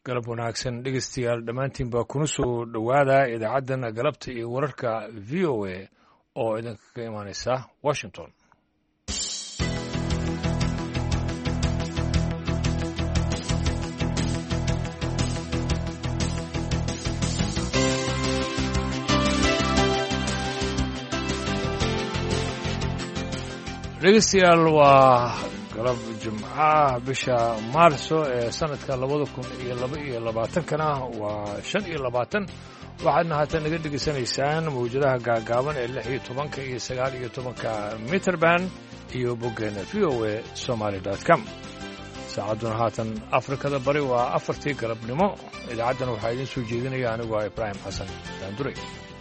galab wanaagsan dhegeystayaal dhammaantiin baa kuna soo dhowaada idaacaddan galabta iyo wararka v o a oo idinkaga imaanaysa washington dhegeystayaal waa galab jimcaha bisha maarso ee sanadka 2022kana waa 25 waxaadna haatan naga dhegeysanaysaan mawjadaha gaagaaban ee 16 iyo 19 mitrband iyo boggeena voa somali.com saacaduna haatan afrikada bari waa 4tii galabnimo idaacaddana waxaa idiin soo jeedinaya anigu waa ibraahim xasan daanduray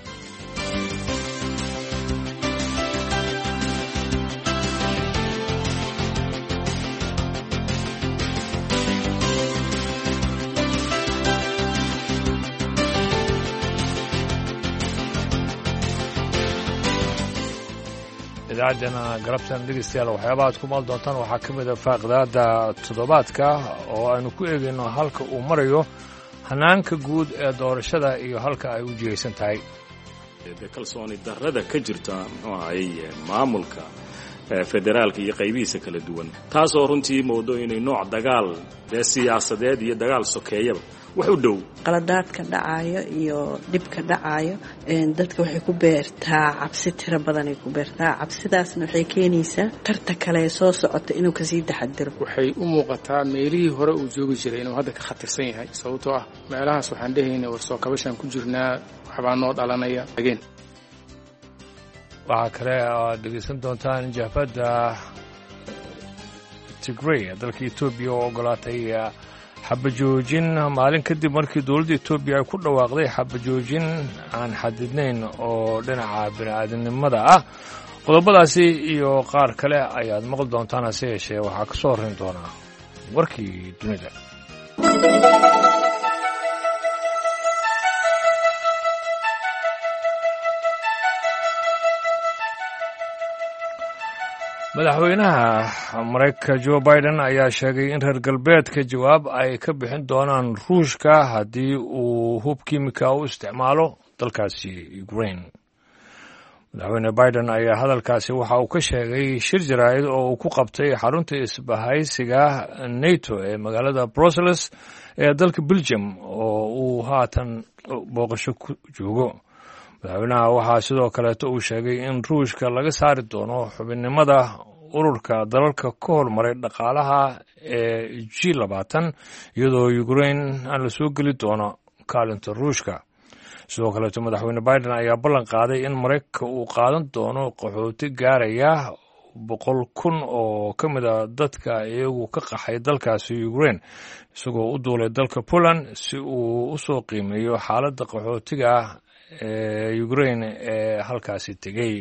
idaacadana galabtan dhegeystayaal waxyaabaha aad ku maal doontaan waxaa ka mid a faaqidaada toddobaadka oo aynu ku eegayno halka uu marayo hanaanka guud ee doorashada iyo halka ay u jihaysan tahay kalsooni darrada ka jirta muxuu ahaye maamulka federaalka iyo qaybihiisa kala duwan taasoo runtii moodo inay nooc dagaal siyaasadeed iyo dagaal sokeeyaba wax u dhow qaladaadka dhacayo iyo dhibka dhacayo dadka waxay ku beertaa cabsi tiro badan ay ku beertaa cabsidaasna waxay keenaysaa tarta kale soo socota inuu kasii taxadiro waxay u muuqataa meelihii hore uu joogi jiray inuu hadda ka khatarsan yahay sababtoo ah meelahaas waxaan dhahaynay war soo kabashaan ku jirnaa waxbaa noo dhalanaya again waxaa kale aad dhegeysan doontaan jahbadda Tigray dalka Ethiopia oo ogolaatay xabajoojin maalin kadib markii dawladda Ethiopia ay ku dhawaaqday xabajoojin aan xadidnayn oo dhinaca bini'aadanimada ah qodobadaasi iyo qaar kale ayaad maqal doontaan hase yeeshee waxaa ka soo horrayn doonaa warkii dunida madaxweynaha maraykanka Joe Biden ayaa sheegay in reer galbeedka jawaab ay ka bixin doonaan ruushka haddii uu hub kiimika u isticmaalo dalkaasi Ukraine. Madaxweyne Biden ayaa hadalkaasi waxa uu ka sheegay shir jaraa'id oo uu ku qabtay xarunta isbahaysiga NATO ee magaalada Brussels ee dalka Belgium oo uu haatan booqasho ku joogo. madaxweynaha waxaa sidoo kaleeto uu sheegay in ruushka laga saari doono xubinnimada ururka dalalka ka hormaray dhaqaalaha ee G20 iyadoo Ukraine aan la soo geli doono kaalinta ruushka sidoo kaleeto madaxweyne Biden ayaa ballan qaaday in Mareykanka uu qaadan doono qaxooti gaaraya 100,000 oo ka mid a dadka iyagu ka qaxay dalkaasi Ukraine isagoo u duulay dalka Poland si uu u soo qiimeeyo xaaladda qaxootiga Ukraine ee halkaasi tegay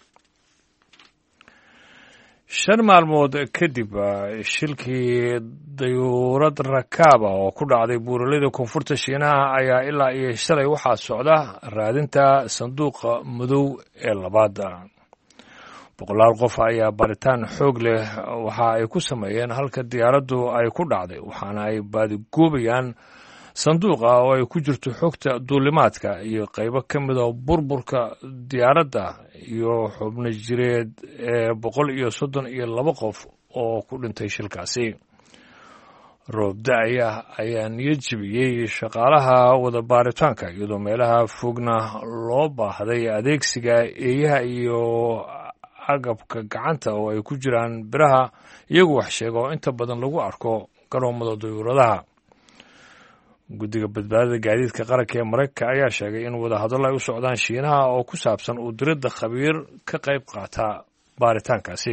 5 maalmood kadib shilkii dayuurad rakaaba oo ku dhacday buuraleyda koonfurta Shiinaha ayaa ilaa iyo shalay waxaa socda raadinta sanduuqa madow ee labaad boqolaal qof ayaa baaritaan xoog leh waxa ay ku sameeyeen halka diyaaraddu ay ku dhacday waxaana ay baadigoobayaan sanduuqa oo ay ku jirto xogta duulimaadka iyo qaybo ka mid ah burburka diyaaradda iyo xubno jireed 132 qof oo ku dhintay shilkaasi roobda ayaa niyad jebiyey shaqaalaha wada baaritaanka iyadoo meelaha fogna loo baahday adeegsiga eeyaha iyo agabka gacanta oo ay ku jiraan biraha iyagu wax sheega oo inta badan lagu arko garoomada dayuuradaha guddiga badbaadada gaadiidka qaranka ee Mareykanka ayaa sheegay in wadahadal ay u socdaan Shiinaha oo ku saabsan u diridda khabiir ka qayb qaata baaritaankaasi.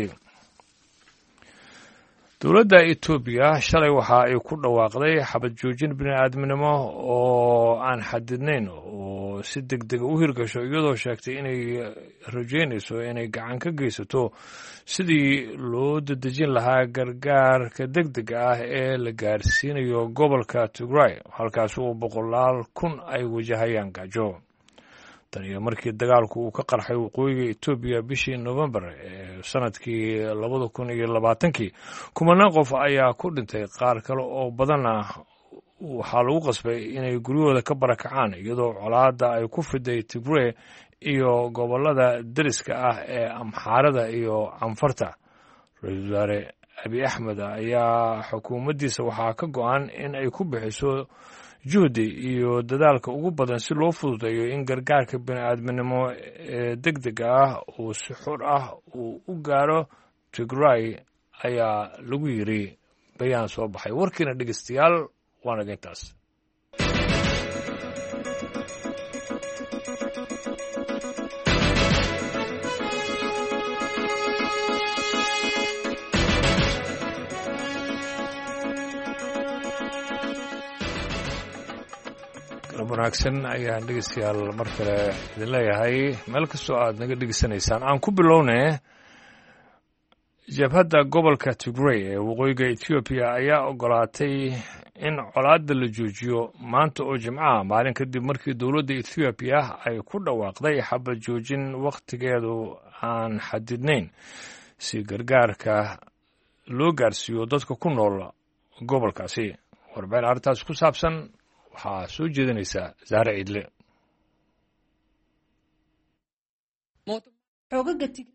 Dowladda Ethiopia shalay waxa ay ku dhawaaqday xabad joojin bini'aadanimo oo aan xadidnayn oo si degdeg u hirgasho iyadoo sheegtay inay rajaynayso inay gacan ka geysato sidii loo dedejin lahaa gargaarka degdega ah ee la gaarsiinayo gobolka Tigray halkaas oo 100,000 ay wajahayaan gaajo tan iyo markii dagaalku uu ka qarxay waqooyiga Ethiopia bishii November ee sanadkii 2020 kumanaan qof ayaa ku dhintay qaar kale oo badan waxaa lagu qasbay inay guryahooda ka barakacaan iyadoo colaadda ay ku fiday Tigray iyo gobollada deriska ah ee Amxaarada iyo Canfarta. Ra-iisul wasaare Abiy Axmed ayaa xukuumaddiisa waxaa ka go'an in ay ku bixiso juhdi iyo dadaalka ugu badan si loo fududeeyo in gargaarka bini'aadminimo ee degdega ah uu si xor ah uu u gaaro Tigray ayaa lagu yiri bayaan soo baxay. warkiina dhegeystayaal waa naga intaas. wanaagsan ayaan dhegeystayaal mar kale idin leeyahay meel kastoo aad naga dhegeysanaysaan. aan ku bilownay jabhadda gobolka Tigray ee waqooyiga Ethiopia ayaa ogolaatay in colaadda la joojiyo maanta oo Jimcaha, maalin kadib markii dowladda Ethiopia ay ku dhawaaqday xabad joojin wakhtigeedu aan xadidnayn si gargaarka loo gaarsiiyo dadka ku nool gobolkaasi. warbixin arrintaas ku saabsan waxaa soo jeedinaysaa Zahra Ciidle. xoogaga Tigray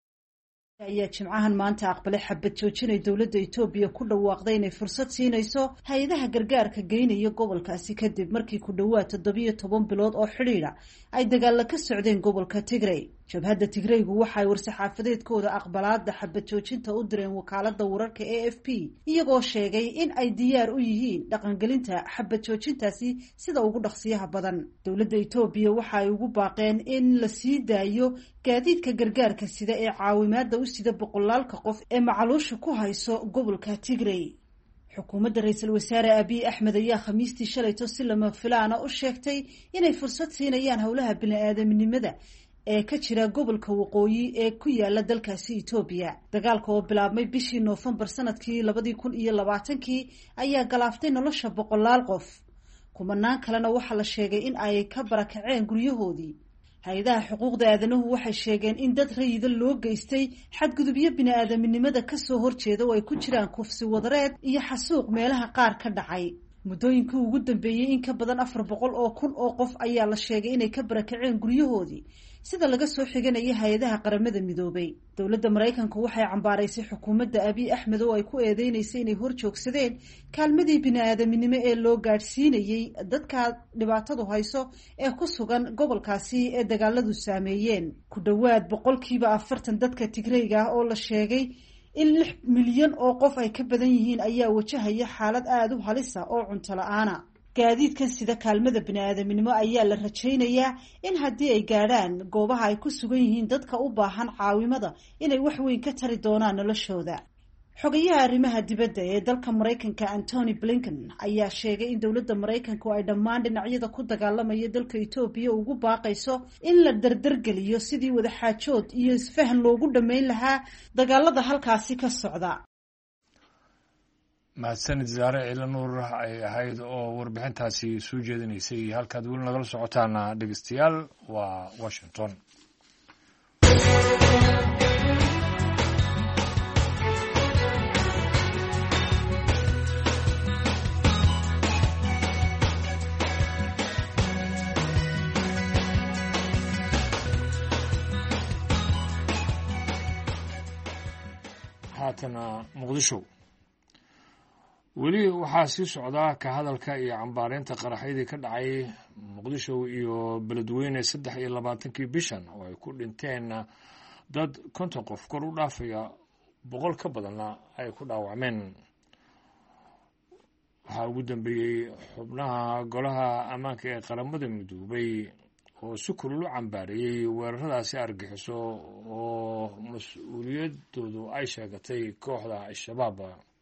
ayaa Jimcahan maanta aqbalay xabad joojin ay dowladda Itoobiya ku dhawaaqday inay fursad siinayso hay'adaha gargaarka geynaya gobolkaasi kadib markii ku dhawaad 17 bilood oo xidhiidha ay dagaal ka socdeen gobolka Tigray. jabhadda Tigraygu waxay war-saxaafadeedkooda aqbalaadda xabad joojinta u direen wakaaladda wararka AFP iyagoo sheegay in ay diyaar u yihiin dhaqangelinta xabad joojintaasi sida ugu dhaqsiyaha badan. dowladda Itoobiya waxa ay ugu baaqeen in la sii daayo gaadiidka gargaarka sida ee caawimaadda u sida boqolaalka qof ee macaluusha ku hayso gobolka Tigray. xukuumadda ra'iisul wasaare Abiy Axmed ayaa Khamiistii shalayto si lama filaana u sheegtay inay fursad siinayaan howlaha bini'aadamnimada ee ka jira gobolka waqooyi ee ku yaala dalkaasi Itoobiya. dagaalka oo bilaabmay bishii Noofambar sanadkii 2020 ayaa galaaftay nolosha boqolaal qof. kumanaan kalena waxaa la sheegay in ay ka barakaceen guryahoodii. hay-adaha xuquuqda aadanahu waxay sheegeen in dad rayida loo geystay xadgudubyo bini'aadamnimada ka soo horjeeda oo ay ku jiraan kufsi wadareed iyo xasuuq meelaha qaar ka dhacay. muddooyinkii ugu dambeeyey in ka badan 400 oo kun oo qof ayaa la sheegay inay ka barakaceen guryahoodii sida laga soo xiganaya hay-adaha qaramada midoobay. dowladda Mareykanku waxay cambaaraysay xukuumadda Abiy Axmed oo ay ku eedeynaysa inay hor joogsadeen kaalmadii bini'aadamnimo ee loo gaadhsiinayay dadka dhibaatadu hayso ee ku sugan gobolkaasi ee dagaaladu saameeyeen. ku dhawaad 40% dadka Tigrayga oo la sheegay in 6 milyan oo qof ay ka badan yihiin ayaa wajahaya xaalad aad u halis ah oo cunto la'aana. gaadiidkan sida kaalmada bini'aadamnimo ayaa la rajaynayaa in haddii ay gaadhaan goobaha ay ku sugan yihiin dadka u baahan caawimada inay wax weyn ka tari doonaan noloshooda. xogayaha arrimaha dibadda ee dalka Mareykanka Antony Blinken ayaa sheegay in dowladda Mareykanku ay dhammaan dhinacyada ku dagaalamaya dalka Itoobiya ugu baaqayso in la dardargeliyo sidii wada xaajood iyo isfahan loogu dhameyn lahaa dagaalada halkaasi ka socda. mahadsanid Zahra Ciidle Nuur ay ahayd oo warbixintaasi soo jeedinaysay. halkaad weli nagala socotaana dhegeystayaal waa Washington. haatana Muqdisho. weli waxaa sii socdaa ka hadalka iyo cambaareynta qaraxyadii ka dhacay Muqdisho iyo Beledweyne 23 bishan oo ay ku dhinteen dad 50 qof kor u dhaafaya 100 ka badanna ay ku dhaawacmeen. waxaa ugu dambeeyey xubnaha golaha ammaanka ee qaramada midoobay oo si kulul u cambaareeyey weeraradaasi argaxiso oo mas-uuliyadoodu ay sheegatay kooxda Al-Shabaab.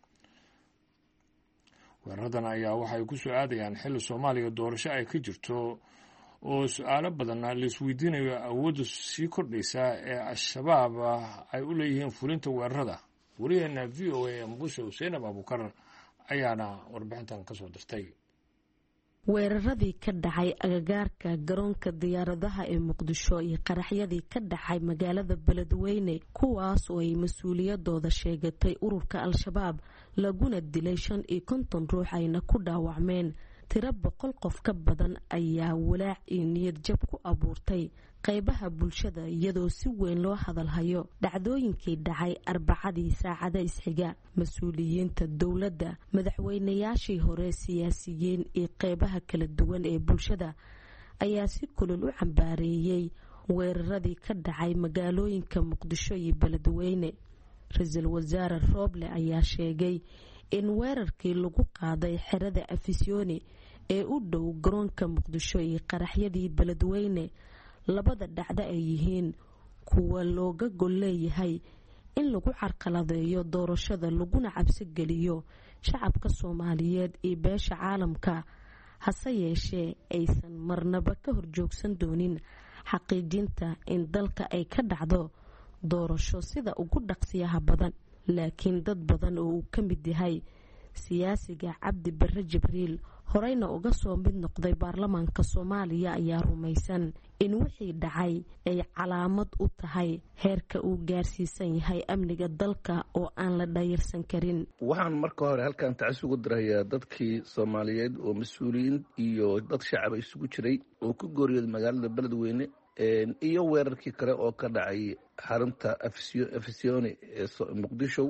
weeraradan ayaa waxay ku soo aadayaan xilli Soomaaliya doorasho ay ka jirto oo su'aalo badan la isweydiinayo awoodda sii kordhaysa ee Al-Shabaab ay u leeyihiin fulinta weerarada. wariyaheena VOA ee Muqdisho Zainab Abuukar ayaana warbixintan ka soo dirtay. weeraradii ka dhacay agagaarka garoonka diyaaradaha ee Muqdisho iyo qaraxyadii ka dhacay magaalada Beledweyne kuwaas oo ay mas-uuliyadooda sheegatay ururka Al-Shabaab laguna dilay 55 ruux ayna ku dhaawacmeen tiro 100 qof ka badan ayaa walaac iyo niyad jab ku abuurtay qaybaha bulshada iyadoo si weyn loo hadalhayo dhacdooyinkii dhacay Arbacadii saacada isxiga. Mas'uuliyiinta dawladda, madaxweynayaashii hore, siyaasiyiin iyo qaybaha kala duwan ee bulshada ayaa si kulul u cambaareeyay weeraradii ka dhacay magaalooyinka Muqdisho iyo Beledweyne. Ra'iisul Wasaare Roble ayaa sheegay in weerarkii lagu qaaday xerada Afisyooni ee u dhow garoonka Muqdisho iyo qaraxyadii Beledweyne labada dhacdo ay yihiin kuwa looga gol leeyahay in lagu carqaladeeyo doorashada laguna cabsi geliyo shacabka Soomaaliyeed iyo beesha caalamka. Hase yeeshee aysan marnaba ka horjoogsan doonin xaqiijinta in dalka ay ka dhacdo doorasho sida ugu dhaqsiyaha badan. Laakiin dad badan oo uu ka mid yahay siyaasiga Cabdi Barre Jibriil horeyna uga soo mid noqday baarlamaanka Soomaaliya ayaa rumaysan in wixii dhacay ay calaamad u tahay heerka uu gaarsiisan yahay amniga dalka oo aan la dhayirsan karin. waxaan marka hore halkan tacsi ugu dirayaa dadkii Soomaaliyeed oo mas'uuliyiin iyo dad shacab isugu jiray oo ku gooriyay magaalada Beledweyne iyo weerarkii kale oo ka dhacay xarunta Afisyooni ee Muqdisho.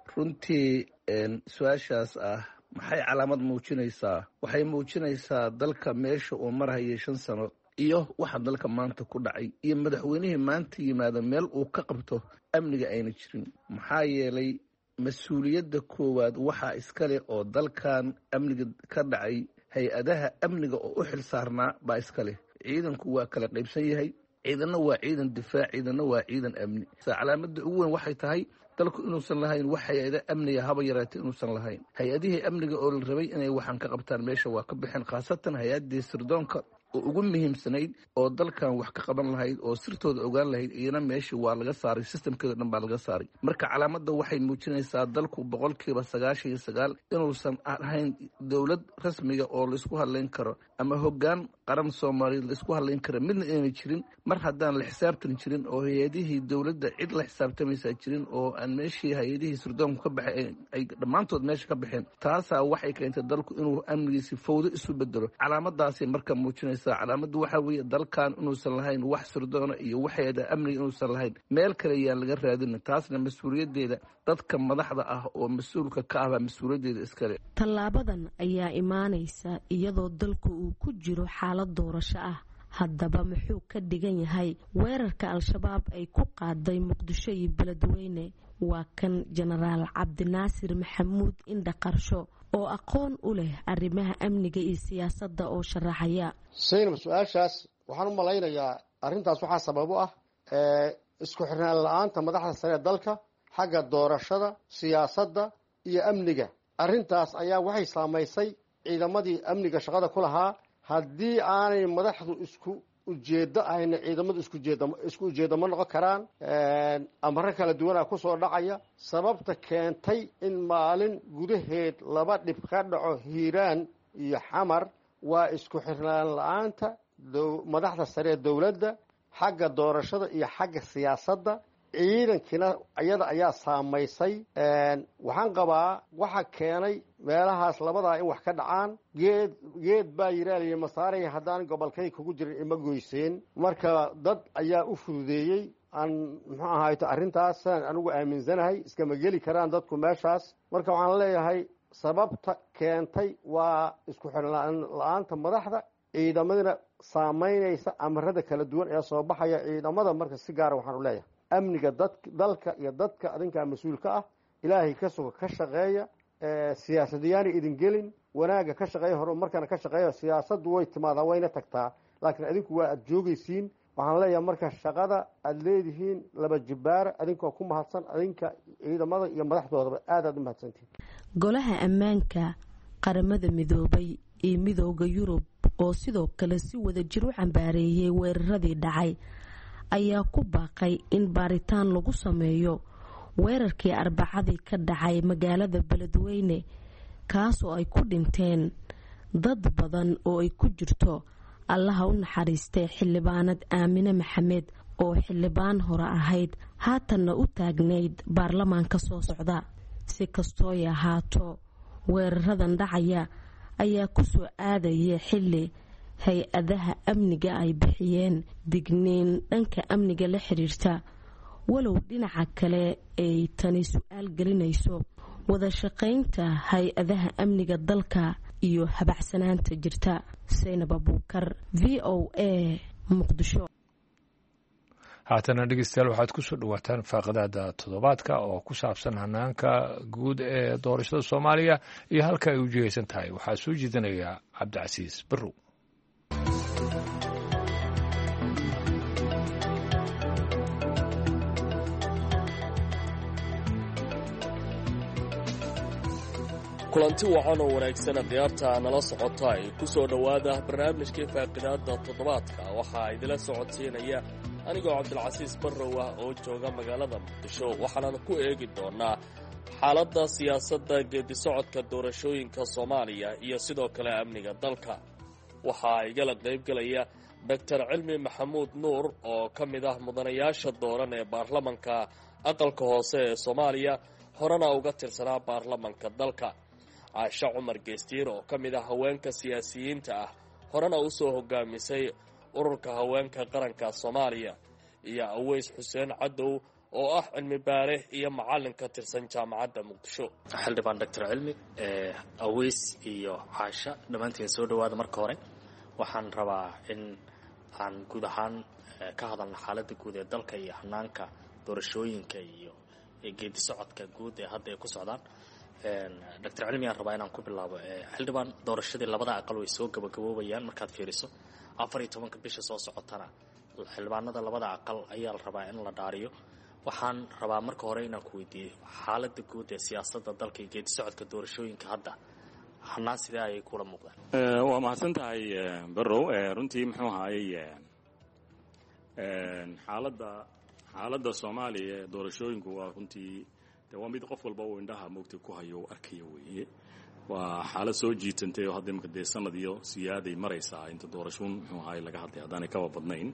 runtii su-aashaas maxay calaamad muujinaysaa? waxay muujinaysaa dalka meesha uu marayay 5 sano iyo waxa dalka maanta ku dhacay iyo madaxweynihii maanta yimaada meel uu ka qabto amniga ayna jirin. maxaa yeelay mas-uuliyadda koowaad waxaa iskale oo dalkan amniga ka dhacay hay-adaha amniga oo u xil saarnaa baa iskale. ciidanku waa kala qaybsan yahay, ciidanna waa ciidan difaac, ciidanna waa ciidan amni. calaamada ugu weyn waxay tahay dalku inuusan lahayn wax hay-ada amniga haba yaraatay inuusan lahayn. hay-adihii amniga oo la rabay inay waxaan ka qabtaan meesha waa ka bixeen, khaasatan hay-adii sirdoonka oo ugu muhiimsanayd oo dalkan wax ka qaban lahayd oo sirtooda ogaan lahayd iyana meeshii waa laga saaray, systemkeeda dhan baa laga saaray. marka calaamadda waxay muujinaysaa dalku 99% inuusan ahayn dowlad rasmiga oo laisku hadlayn karo ama hoggaan qaran Soomaaliyeed laisku hadlayn karo midna inay jirin. mar haddaan la xisaabtan jirin oo hay-adihii dowladda cid la xisaabtamaysaa jirin oo aan meeshii hay-adihii sirdoonku ka baxay ay dhammaantood meesha ka baxeen, taasaa waxay keentay dalku inuu amnigiisi fawdo isu bedelo. calaamadaasi marka muujinaysa calaamadu waxa weeye dalkan inuusan lahayn wax sirdoona iyo waxeeda amniga inuusan lahayn, meel kale ayaan laga raadin. taasna mas-uuliyadeeda dadka madaxda ah oo mas-uulka ka ah baa mas-uuliyadeeda iskale. Tallaabadan ayaa imaanaysa iyadoo dalku uu ku jiro xaalad doorasho ah. haddaba muxuu ka dhigan yahay weerarka Al-shabaab ay ku qaaday Muqdisho iyo Beledweyne? waa kan Generaal Cabdinaasir Maxamuud Indha Qarsho oo aqoon u leh arrimaha amniga iyo siyaasadda oo sharaxaya. Saynab, su-aashaas waxaan u malaynayaa arrintaas waxaa sabab u ah isku xirnaan la'aanta madaxda sare ee dalka xagga doorashada, siyaasadda iyo amniga. arrintaas ayaa waxay saamaysay ciidamadii amniga shaqada ku lahaa. haddii aanay madaxdu isku ujeeddo ahayna ciidamadu isku ujeeddo ma noqon karaan. amaro kala duwanaa ku soo dhacaya. sababta keentay in maalin gudaheed 2 dhib ka dhaco Hiiraan iyo Xamar waa isku xirnaan la'aanta madaxda sare ee dowladda xagga doorashada iyo xagga siyaasadda. ciidankina iyada ayaa saamaysay. waxaan qabaa waxa keenay meelahaas labadaa in wax ka dhacaan. geed baa yiraahday masaaraya haddaan gobolkay kugu jirin ima goyseen. marka dad ayaa u fududeeyey. aan muxuu ahayto arrintaasaan anigu aaminsanahay iskama geli karaan dadku meeshaas. marka waxaan leeyahay sababta keentay waa isku xirnaan la'aanta madaxda, ciidamadina saamaynaysa amarada kala duwan ee soo baxaya ciidamada. marka si gaara waxaan u leeyahay amniga dalka iyo dadka adinkaa mas-uulka ah, ilaahay ka suga ka shaqeeya. siyaasadayaani idin gelin, wanaagga ka shaqeeya, horumarkana ka shaqeeya. siyaasaddu way timaadaa wayna tagtaa, laakiin adinku waa aad joogaysiin. waxaan leeyahay marka shaqada aad leedihiin 2 jibaara adinkoo ku mahadsan, adinka ciidamada iyo madaxdoodaba aad u mahadsantihiin. golaha ammaanka qaramada midoobay iyo midowga Yurub oo sidoo kale si wada jir u cambaareeyay weeraradii dhacay ayaa ku baaqay in baaritaan lagu sameeyo weerarkii Arbacadii ka dhacay magaalada Beledweyne, kaas oo ay ku dhinteen dad badan oo ay ku jirto Allaha u naxariistay xildhibaanad Aamine Maxamed oo xildhibaan hore ahayd haatanna u taagnayd baarlamaanka soo socda. si kastooy ahaato weeraradan dhacaya ayaa ku soo aadaya xilli hay-adaha amniga ay bixiyeen digniin dhanka amniga la xiriirta walow dhinaca kale ay tani su-aal gelinayso wada shaqaynta hay-adaha amniga dalka iyo habacsanaanta jirta. Saynab Abuukar, VOA, Muqdisho. haatana dhegeystayaal waxaad ku soo dhawaataan faaqadaada toddobaadka oo ku saabsan hanaanka guud ee doorashada Soomaaliya iyo halka ay u jihaysan tahay. waxaa soo jeedinaya Cabdicasiis Barrow. kulanti wacan oo wanaagsan khiyaarta nala socota ay ku soo dhowaada barnaamijkii faaqidaada toddobaadka waxaa idila socodsiinaya anigoo Cabdilcasiis Barrow ah oo jooga magaalada Muqdisho. waxaana ku eegi doonaa xaaladda siyaasadda geedisocodka doorashooyinka Soomaaliya iyo sidoo kale amniga dalka. waxaa igala qaybgalaya Dr. Cilmi Maxamuud Nuur oo ka mid ah mudanayaasha dooran ee baarlamanka aqalka hoose ee Soomaaliya horena uga tirsanaa baarlamanka dalka. Caasha Cumar Geestiir oo ka mid ah haweenka siyaasiyiinta ah horena u soo hogaamisay ururka haweenka qaranka Soomaaliya, iyo Aweys Xuseen Cadow oo ah cilmi baare iyo macallin ka tirsan jaamacadda Muqdisho. xildhibaan Dr. Cilmi, Aweys iyo Caasha dhammaantiin soo dhawaada. marka hore waxaan rabaa in aan guud ahaan ka hadalno xaaladda guud ee dalka iyo hanaanka doorashooyinka iyo geedi socodka guud ee hadda ay ku socdaan. Dr. Cilmi aan rabaa inaan ku bilaabo. xildhibaan, doorashadii labada aqal way soo gabagaboobayaan markaad fiiriso 14 bisha soo socotana xildhibaanada labada aqal ayaa la rabaa in la dhaariyo. waxaan rabaa marka hore inaan ku weydiiyo xaaladda guud ee siyaasadda dalka iyo geedi socodka doorashooyinka hadda hanaan sidee ayay kula muuqdaan? waa mahadsan tahay Barrow. runtii muxuu ahaayey xaaladda Soomaaliya ee doorashooyinku waa runtii waa mid qof walba uu indhaha moogtay ku hayo oo arkayo weeye. waa xaalad soo jiitantay oo hadda imika dee sanad iyo siyaaday maraysaa inta doorashoon muxuu ahaayey laga hadlay haddaanay kaba badnayn.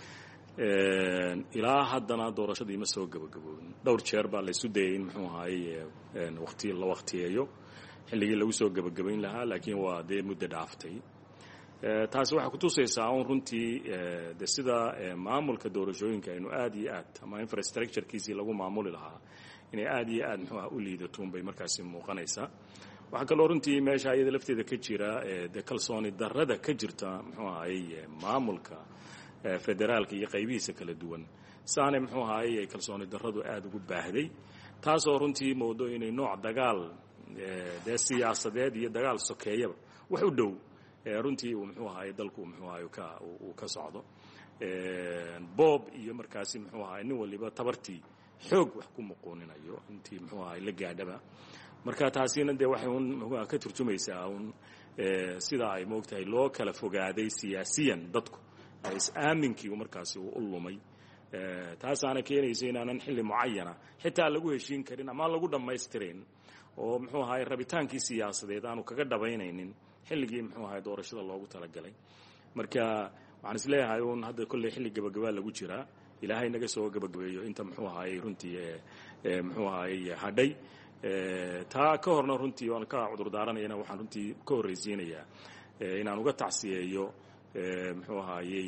ilaa haddana doorashadii ma soo gabagaboobin. dhowr jeer baa la isu dayay in muxuu ahaayey la waqtiyeeyo xilligii lagu soo gabagabayn lahaa, laakiin waa dee muddo dhaaftay. taasi waxay ku tusaysaa un runtii de sida maamulka doorashooyinka aynu aad iyo aad ama infrastructurekiisii lagu maamuli lahaa inay aad iyo aad muxuu u liidatoon bay markaasi muuqanaysaa. waxaa kaloo runtii meesha iyada lafteeda ka jira de kalsooni darrada ka jirta muxuu ahaayey maamulka federaalka iyo qaybihiisa kala duwan saanay muxuu ahaayey kalsooni darradu aad ugu baahday, taasoo runtii moodo inay nooc dagaal dee siyaasadeed iyo dagaal sokeeyaba wax u dhow runtii uu muxuu ahaayey dalku muxuu ahaayey uu ka socdo. boob iyo markaasi muxuu ahaayey nin waliba tabartii xoog wax ku muquuninayo intii muxuu ahaayey la gaadhaba. marka taasina dee waxay un ka turjumaysaa un sida ay moogtahay loo kala fogaaday siyaasiyan dadku is-aaminkii markaasi uu u lumay. taasaana keenaysa inaanan xilli mucayana xitaa lagu heshiin karin ama lagu dhammaystirayn oo muxuu ahaayey rabitaankii siyaasadeed aanu kaga dhabaynaynin xilligii muxuu ahaayey doorashada loogu talagalay. marka waxaan isleeyahay un hadda kolley xilli gabagabaa lagu jiraa. ilaahay naga soo gabagabeeyo inta muxuu ahaayey runtii muxuu ahaayey hadhay. taa ka horna runtii waan ka cudur daaranayana waxaan runtii ka horreysiinayaa inaan uga tacsiyeeyo muxuu ahaayey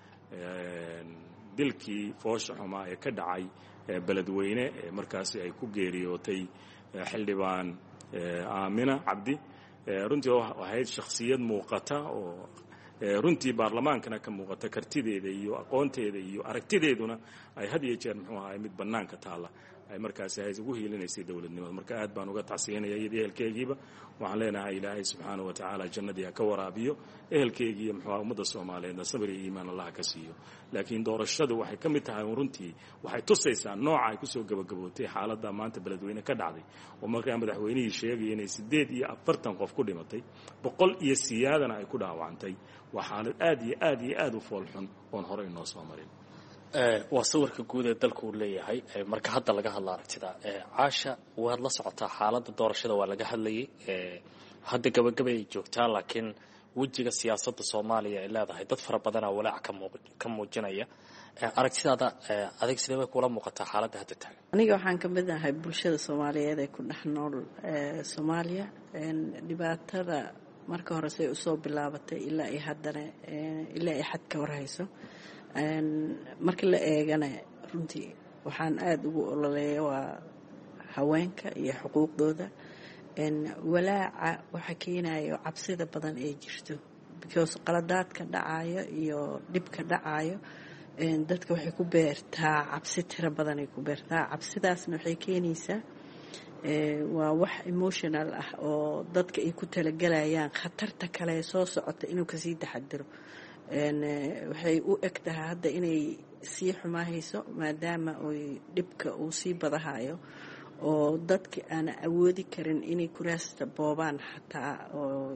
dilkii foosha xumaa ee ka dhacay beledweyne markaasi ay ku geeriyootay xildhibaan Aamina Cabdi. runtii ahayd shakhsiyad muuqata oo runtii baarlamaankana ka muuqata kartideeda iyo aqoonteeda iyo aragtideeduna ay had iyo jeer muxuu ahaayey mid bannaanka taalla ay markaasi hay ugu hiilinaysay dowladnimada. marka aad baan uga tacsiyanaya iyadii ehelkeygiiba. waxaan leenahay ilaahay subxaana wa tacaala jannadii ha ka waraabiyo ehelkeygiiyo muxuu ummadda Soomaaliyeedna sabir iyo iimaan Allah ka siiyo. laakiin doorashadu waxay ka mid tahay runtii waxay tusaysaa nooca ay kusoo gabagabootay xaaladda maanta beledweyne ka dhacday oo markaa madaxweynihii sheegaya inay 48 qof ku dhimatay 100 iyo siyaadana ay ku dhaawacantay. waa xaalad aad iyo aad iyo aad u foolxun oon hore inoo soo marin. waa sawirka guud ee dalku uu leeyahay. marka hadda laga hadla aragtida Caasha, waad la socotaa xaaladda doorashada waa laga hadlayay. hadda gabagaba ay joogtaa, laakiin wejiga siyaasadda Soomaaliya ay leedahay dad fara badan oo walaac ka muujinaya. aragtidaada adig sidee bay kula muuqataa xaaladda hadda taagan? aniga waxaan ka mid ahay bulshada soomaaliyeed ee ku dhex nool soomaaliya. dhibaatada marka hore say usoo bilaabatay ilaa ay haddana ilaa ay xad ka warhayso. marka la eegana runtii waxaan aada ugu ololeeya waa haweenka iyo xuquuqdooda. walaaca waxa keenayo cabsida badan ee jirto because qaladaadka dhacayo iyo dhibka dhacayo dadka waxay ku beertaa cabsi tiro badan ay ku beertaa. cabsidaasna waxay keenaysaa waa wax emotional ah oo dadka ay ku talagalayaan khatarta kale soo socota inuu kasii taxadiro. waxay u eg tahay hadda inay sii xumaahayso maadaama oy dhibka uu sii badahayo oo dadka aan awoodi karin inay kuraasta boobaan xataa oo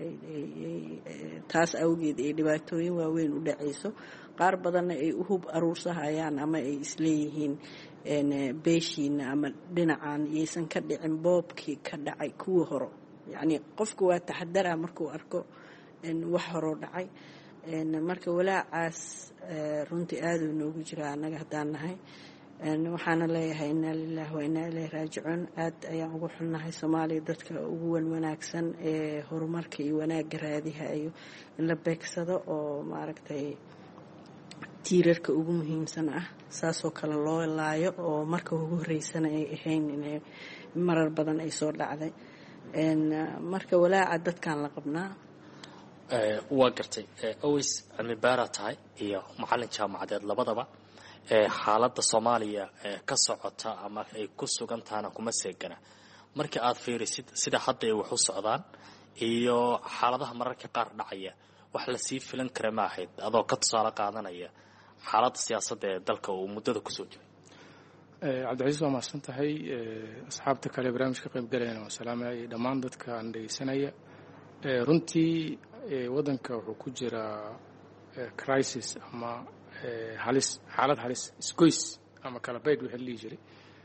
taas awgeed ay dhibaatooyin waaweyn u dhacayso. qaar badanna ay u hub aruursahayaan ama ay isleeyihiin beeshiina ama dhinacan yaysan ka dhicin boobkii ka dhacay kuwii horo. yacni qofku waa taxadara markuu arko wax horoo dhacay. marka walaacaas runtii aaduu noogu jira annaga haddaan nahay. waxaana leeyahay inaa lilahi wa inaa ilayhi raajicuun. aad ayaan ugu xunnahay soomaaliya dadka ugu wanwanaagsan ee horumarka iyo wanaagga raadihayo in la beegsado oo maaragtay tiirarka ugu muhiimsan ah saasoo kale loo laayo oo marka ugu horeysana ay ahayn inay marar badan ay soo dhacday. marka walaaca dadkaan la qabnaa. waa gartay aways cilmi baara tahay iyo macallin jaamacadeed labadaba xaaladda soomaaliya ka socota ama ay ku sugan tahana kuma seegana. marka aad fiirisid sida hadda ay wax u socdaan iyo xaaladaha mararka qaar dhacaya wax la sii filan kara ma ahayd adoo ka tusaale qaadanaya xaaladda siyaasadda ee dalka uu muddada kusoo jiray? cabdicasiis waa mahadsan tahay. asxaabta kale barnaamijka qayb galayana waa salaamaya iyo dhammaan dadka aan dhegeysanaya. runtii waddanka wuxuu ku jiraa crisis ama xaalad halis isgoys ama kala bayd wixii la dhihi jiray.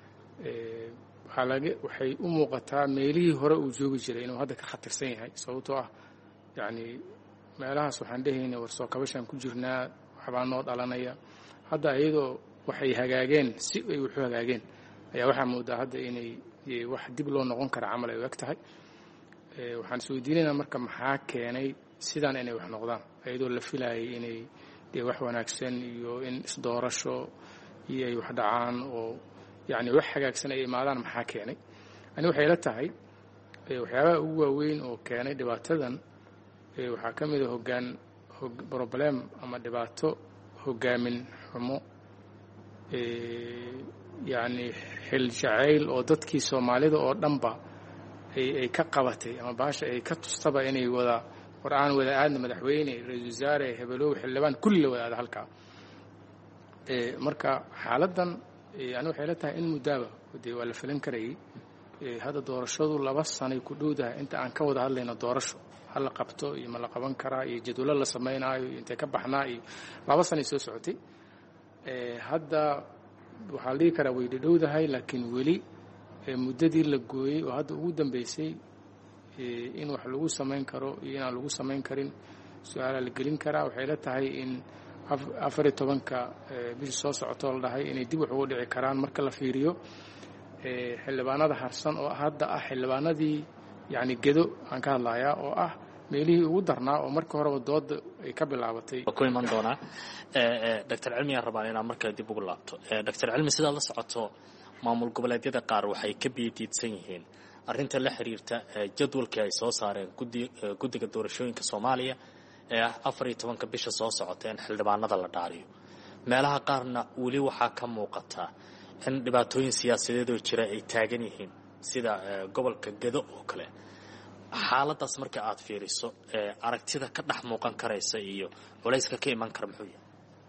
waxay u muuqataa meelihii hore uu joogi jiray inuu hadda ka khatarsan yahay sababtoo ah yacni meelahaas waxaan dhehayna warsoo kabashaan ku jirnaa waxbaa noo dhalanaya. hadda iyadoo waxay hagaageen si ay wuxu hagaageen ayaa waxaa moodaa hadda inay wax dib loo noqon kara camal ay u eg tahay. waxaan is weydiinaynaa marka maxaa keenay sidaan inay wax noqdaan iyadoo la filayay inay dee wax wanaagsan iyo in isdoorasho iyo ay wax dhacaan oo yacni wax hagaagsan ay imaadaan. maxaa keenay? ani waxay la tahay waxyaabaha ugu waaweyn oo keenay dhibaatadan waxaa ka mid a problem ama dhibaato hogaamin xumo. yacni xil jacayl oo dadkii soomaalida oo dhanba ay ka qabatay ama baasha ay ka tustaba inay wada qor-aan wada aadna madaxweyne ra-iisul wasaare hebelow xildhibaan kulli la wada aada halkaa. marka xaaladdan ani waxay la tahay in muddaaba dee waa la filan karayay. hadda doorashadu 2 sanay ku dhowdahay inta aan ka wada hadlayno doorasho hal la qabto iyo ma la qaban karaa iyo jadwalo la samaynayo iyo intay ka baxnaa iyo 2 sanay soo socotay. hadda waxaa la dhihi karaa way dhowdahay laakiin weli muddadii la gooyey oo hadda ugu dambeysay in wax lagu samayn karo iyo inaan lagu samayn karin su-aalaa la gelin karaa. waxay la tahay in 14 bishii soo socotoo la dhahay inay dib wax ugu dhici karaan marka la fiiriyo xildhibaanada harsan oo hadda ah xildhibaanadii yacni gedo aan ka hadlayaa oo ah meelihii ugu darnaa oo marka horeba dooda ay ka bilaabatay. ku iman doonaa doctor cilmi aan rabaa inaan markale dib ugu laabto. doctor cilmi sidaad la socoto maamul goboleedyada qaar waxay ka biyadiidsan yihiin arrinta la xiriirta jadwalkii ay soo saareen guddiga doorashooyinka soomaaliya ee ah 14 bisha soo socota in xildhibaanada la dhaariyo. meelaha qaarna weli waxaa ka muuqata in dhibaatooyin siyaasadeed oo jira ay taagan yihiin sida gobolka gedo oo kale. xaaladaas marka aad fiiriso aragtida ka dhex muuqan karaysa iyo culayska ka iman kara muxuu yahay?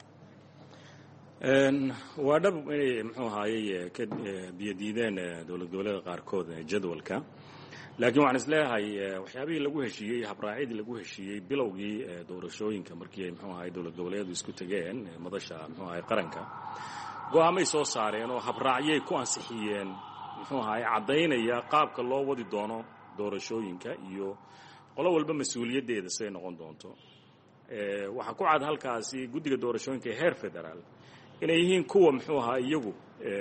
waa dhab inay muxuu ahaayey ka biyadiideen dowlad goboleeda qaarkood jadwalka. laakiin waxaan isleeyahay waxyaabihii lagu heshiiyey habraacyadii lagu heshiiyey bilowgii doorashooyinka markii ay muxuu ahaay dowlad goboleedu isku tegeen madasha muxuu ahaay qaranka go'aamay soo saareen oo habraacyay ku ansixiyeen muxuu ahaay caddaynaya qaabka loo wadi doono doorashooyinka iyo qolo walba mas-uuliyaddeeda siday noqon doonto. waxaa ku cad halkaasi guddiga doorashooyinka ee heer federaal inay yihiin kuwa muxuu ahaa iyagu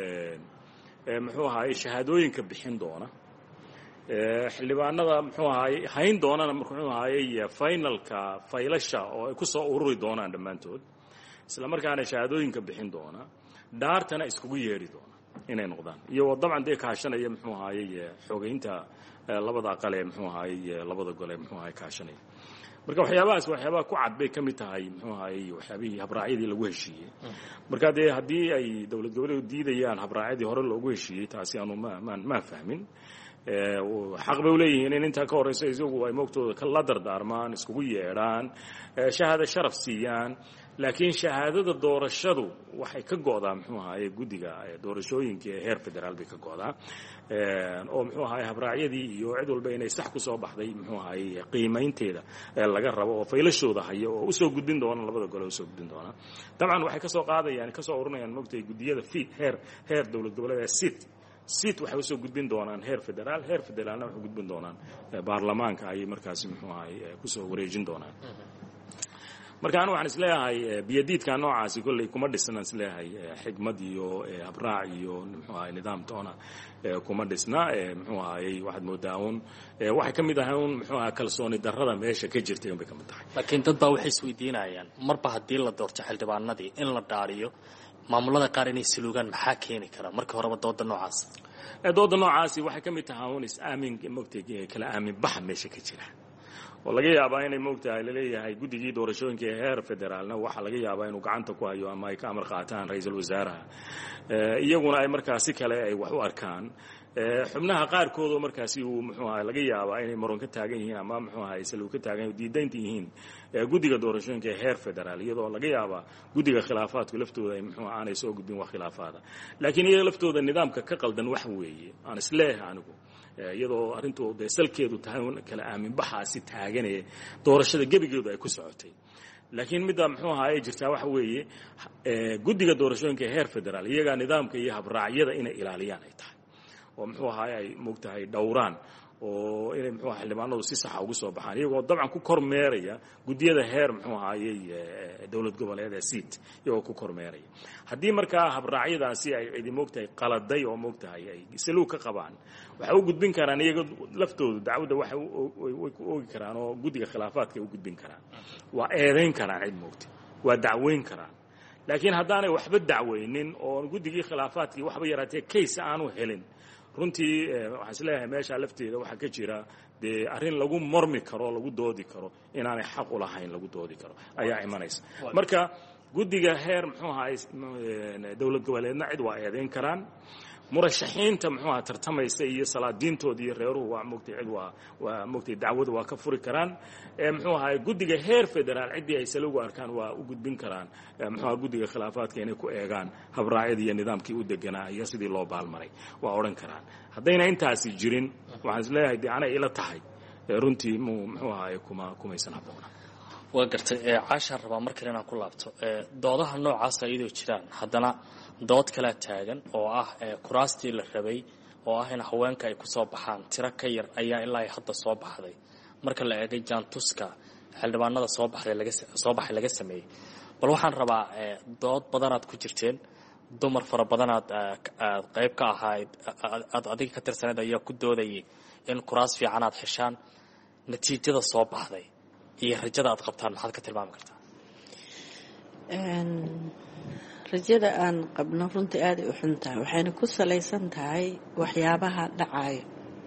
muxuu ahaay shahaadooyinka bixin doona xildhibaanada muxuu ahaay hayn doonana muxuu ahaayey finalka faylasha oo ay ku soo ururi doonaan dhammaantood isla markaana shahaadooyinka bixin doona dhaartana iskugu yeedhi doona inay noqdaan iyagoo dabcan dee kaashanaya muxuu ahaayey xogeynta labada aqal ee muxuu ahaayey labada gole muxuu ahaay kaashanaya marka waxyaabahaas waxyaabaha ku cad bay ka mid tahay muxuu ahaayey waxyaabihii habraacyadii lagu heshiiyey marka dee haddii ay dowlad goboleedu diidayaan habraacyadii hore loogu heshiiyey taasi aanu maan fahmin xaq bay u leeyihiin in intaa ka horraysa isagu ay moogtooda la dardaarmaan iskugu yeedhaan shahaado sharaf siiyaan laakiin shahaadada doorashadu waxay ka go'daa muxuu ahaayey guddiga doorashooyinka ee heer federaal bay ka go'daa oo muxuu ahaayey habraacyadii iyo cid walba inay sax ku soo baxday muxuu ahaayey qiimaynteeda laga rabo oo faylashooda haya oo usoo gudbin doona labada gole usoo gudbin doona dabcan waxay kasoo qaadayaan kasoo ururinayaan moogtay guddiyada heer dowlad goboleed sit waxay usoo gudbin doonaan heer federaalna waxay gudbin doonaan baarlamaanka ayay markaasi muxuu ahaayey kusoo wareejin doonaan marka anu waxaan isleeyahay biyadiidka noocaasi kolley kuma dhisna isleeyahay xigmad iyo habraac iyo muxuu ahaay nidaam toona kuma dhisna muxuu ahaayey waxaad moodaa un waxay ka mid ahay un muxuu ahaa kalsooni darrada meesha ka jirtay un bay ka mid tahay laakiin dad baa waxay isweydiinayaan marba haddii la doorto xildhibaanadii in la dhaariyo maamulada qaar inay saluugaan maxaa keeni kara marka horeba dooda noocaasi waxay ka mid tahay un is-aamin mogtay kala aamin baxa meesha ka jira oo laga yaabaa inay moogtahay laleeyahay guddigii doorashooyinka ee heer federaalna waxaa laga yaabaa inuu gacanta ku hayo ama ay ka amar qaataan ra-iisul wasaaraha iyaguna ay markaasi kale ay wax u arkaan xubnaha qaarkoodoo markaasi uu muxuu ahay laga yaabaa inay maron ka taagan yihiin ama muxuu ahay saluug ka taagan diidaynta yihiin guddiga doorashooyinka ee heer federaal iyadoo laga yaabaa guddiga khilaafaadku laftooda ay muxuu aanay soo gudbin wax khilaafaada laakiin iyaga laftooda nidaamka ka qaldan wax weeye aan isleeyahay anigu iyadoo arrintu dee salkeedu tahay un kala aaminbaxaasi taaganee doorashada gebigeedu ay ku socotay laakiin midda muxuu ahaa ay jirtaa waxa weeye guddiga doorashooyinka ee heer federaal iyagaa nidaamka iyo habraacyada inay ilaaliyaan ay tahay oo muxuu ahaay ay moogtahay dhowraan oo inay muxuu aha xildhibaanadu si saxa ugu soo baxaan iyagoo dabcan ku kormeeraya guddiyada heer muxuu ahaayey dowlad goboleed ee siit iyagoo ku kormeeraya haddii markaa habraacyadaasi ay cidi moogtahay qaladay oo moogtahay ay saluug ka qabaan waxay u gudbin karaan iyaga laftoodu dacwadda waxay way ku oogi karaan oo guddiga khilaafaadka ay u gudbin karaan waa eedayn karaan cid moogtay waa dacweyn karaan laakiin haddaanay waxba dacweynin oo guddigii khilaafaadkii waxba yaraatee case aanu helin runtii waxaan isleeyahay meeshaa lafteeda waxaa ka jira dee arrin lagu mormi karo lagu doodi karo inaanay xaq u lahayn lagu doodi karo ayaa imanaysa marka guddiga heer muxuu ahaay dowlad goboleedna cid waa eedayn karaan murashaxiinta muxuu aha tartamaysa iyo salaadiintooda iyo reeruhu waa moogtay cid waa moogtay dacwadu waa ka furi karaan muxuu ahaay guddiga heer federaal ciddii ay salugu arkaan waa u gudbin karaan muxuu aha guddiga khilaafaadka inay ku eegaan habraacyadii iyo nidaamkii u deganaa iyo sidii loo baalmaray waa odhan karaan haddayna intaasi jirin waxaan isleeyahay dee anay ila tahay runtii muxuu ahaay kumaysan habboona waa gartay caashaan rabaa markale inaan ku laabto doodaha noocaasa iyadoo jiraan haddana dood kalea taagan oo ah kuraastii la rabay oo ah in haweenka ay ku soo baxaan tiro ka yar ayaa ilaa ay hadda soo baxday marka la eegay jaantuska xildhibaanada soo baxay laga sameeyey bal waxaan rabaa dood badanaad ku jirteen dumar fara badanaad qayb ka ahayd aad adiga ka tirsaneed ayaa ku doodayay in kuraas fiican aad heshaan natiijada soo baxday iyo rajada aad qabtaan maxaad ka tilmaami kartaa rajada aan qabno runtii aaday u xun tahay waxayna ku salaysan tahay waxyaabaha dhacayo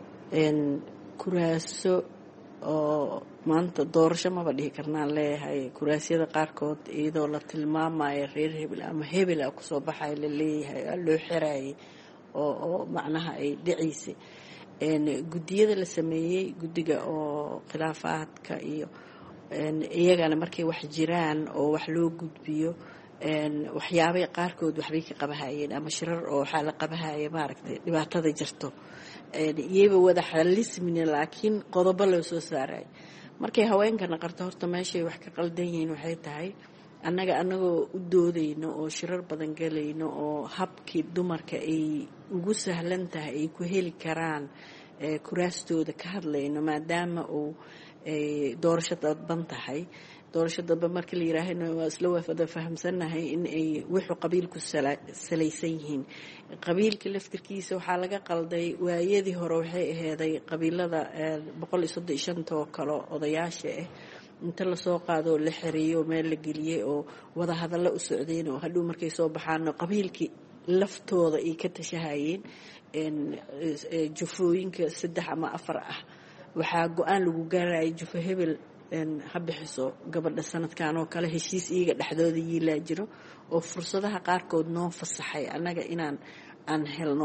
kuraaso oo maanta doorasho maba dhihi karnaan leeyahay kuraasyada qaarkood iyadoo la tilmaamayo reer hebel ama hebela kusoo baxayo la leeyahay loo xirayay oo macnaha ay dhacaysay guddiyada la sameeyey guddiga oo khilaafaadka iyo iyagana markay wax jiraan oo wax loo gudbiyo waxyaabay qaarkood waxbay ka qabahayeen ama shirar oo waxaa la qabahaya maaragtay dhibaatada jirto iyaba wada xalismina laakiin qodobo loo soo saarayo markay haweenkana qarto horta meeshay wax ka qaldan yihiin waxay tahay annagoo u doodayno oo shirar badan galayno oo habkii dumarka ay ugu sahlan tahay ay ku heli karaan kuraastooda ka hadlayno maadaama uu doorasho dadban tahay. doorasho dadban marka la yiraahdo waa isla wada fahamsanahay in ay wuxuu qabiilku salaysan yihiin. qabiilka laftirkiisa waxaa laga qalday waayadii hore waxay aheeday qabiilada 135 oo kale odayaasha ah inta la soo qaado la xiriyo meel la geliyay oo wada hadallo u socdeen oo hadhow markay soo baxaan qabiilkii laftooda ay ka tashahayeen jufooyinka 3 ama 4 ah waxaa go'aan lagu gaarayay jufo hebel ha bixiso gabadha sanadkan oo kale heshiis iyaga dhexdooda yiilaa jiro oo fursadaha qaarkood noo fasaxay annaga inaan helno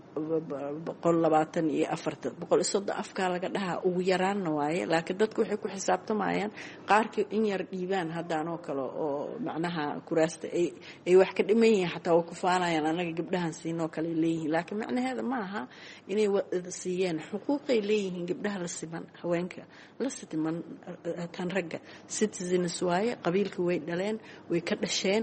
124 afkaa laga dhahaa ugu yaraanna waaye laakiin dadku waxay ku xisaabtamayaan qaarkii in yar dhiibaan haddaanoo kale oo macnaha kuraasta ay wax ka dhiman yihiin xataa way ku faanayaan annaga gabdhahan siinoo kale leeyihiin laakiin macnaheeda ma aha inay siiyeen xuquuqay leeyihiin gabdhaha la siman haweenka la siman tan ragga citizens waaye qabiilka way dhaleen way ka dhasheen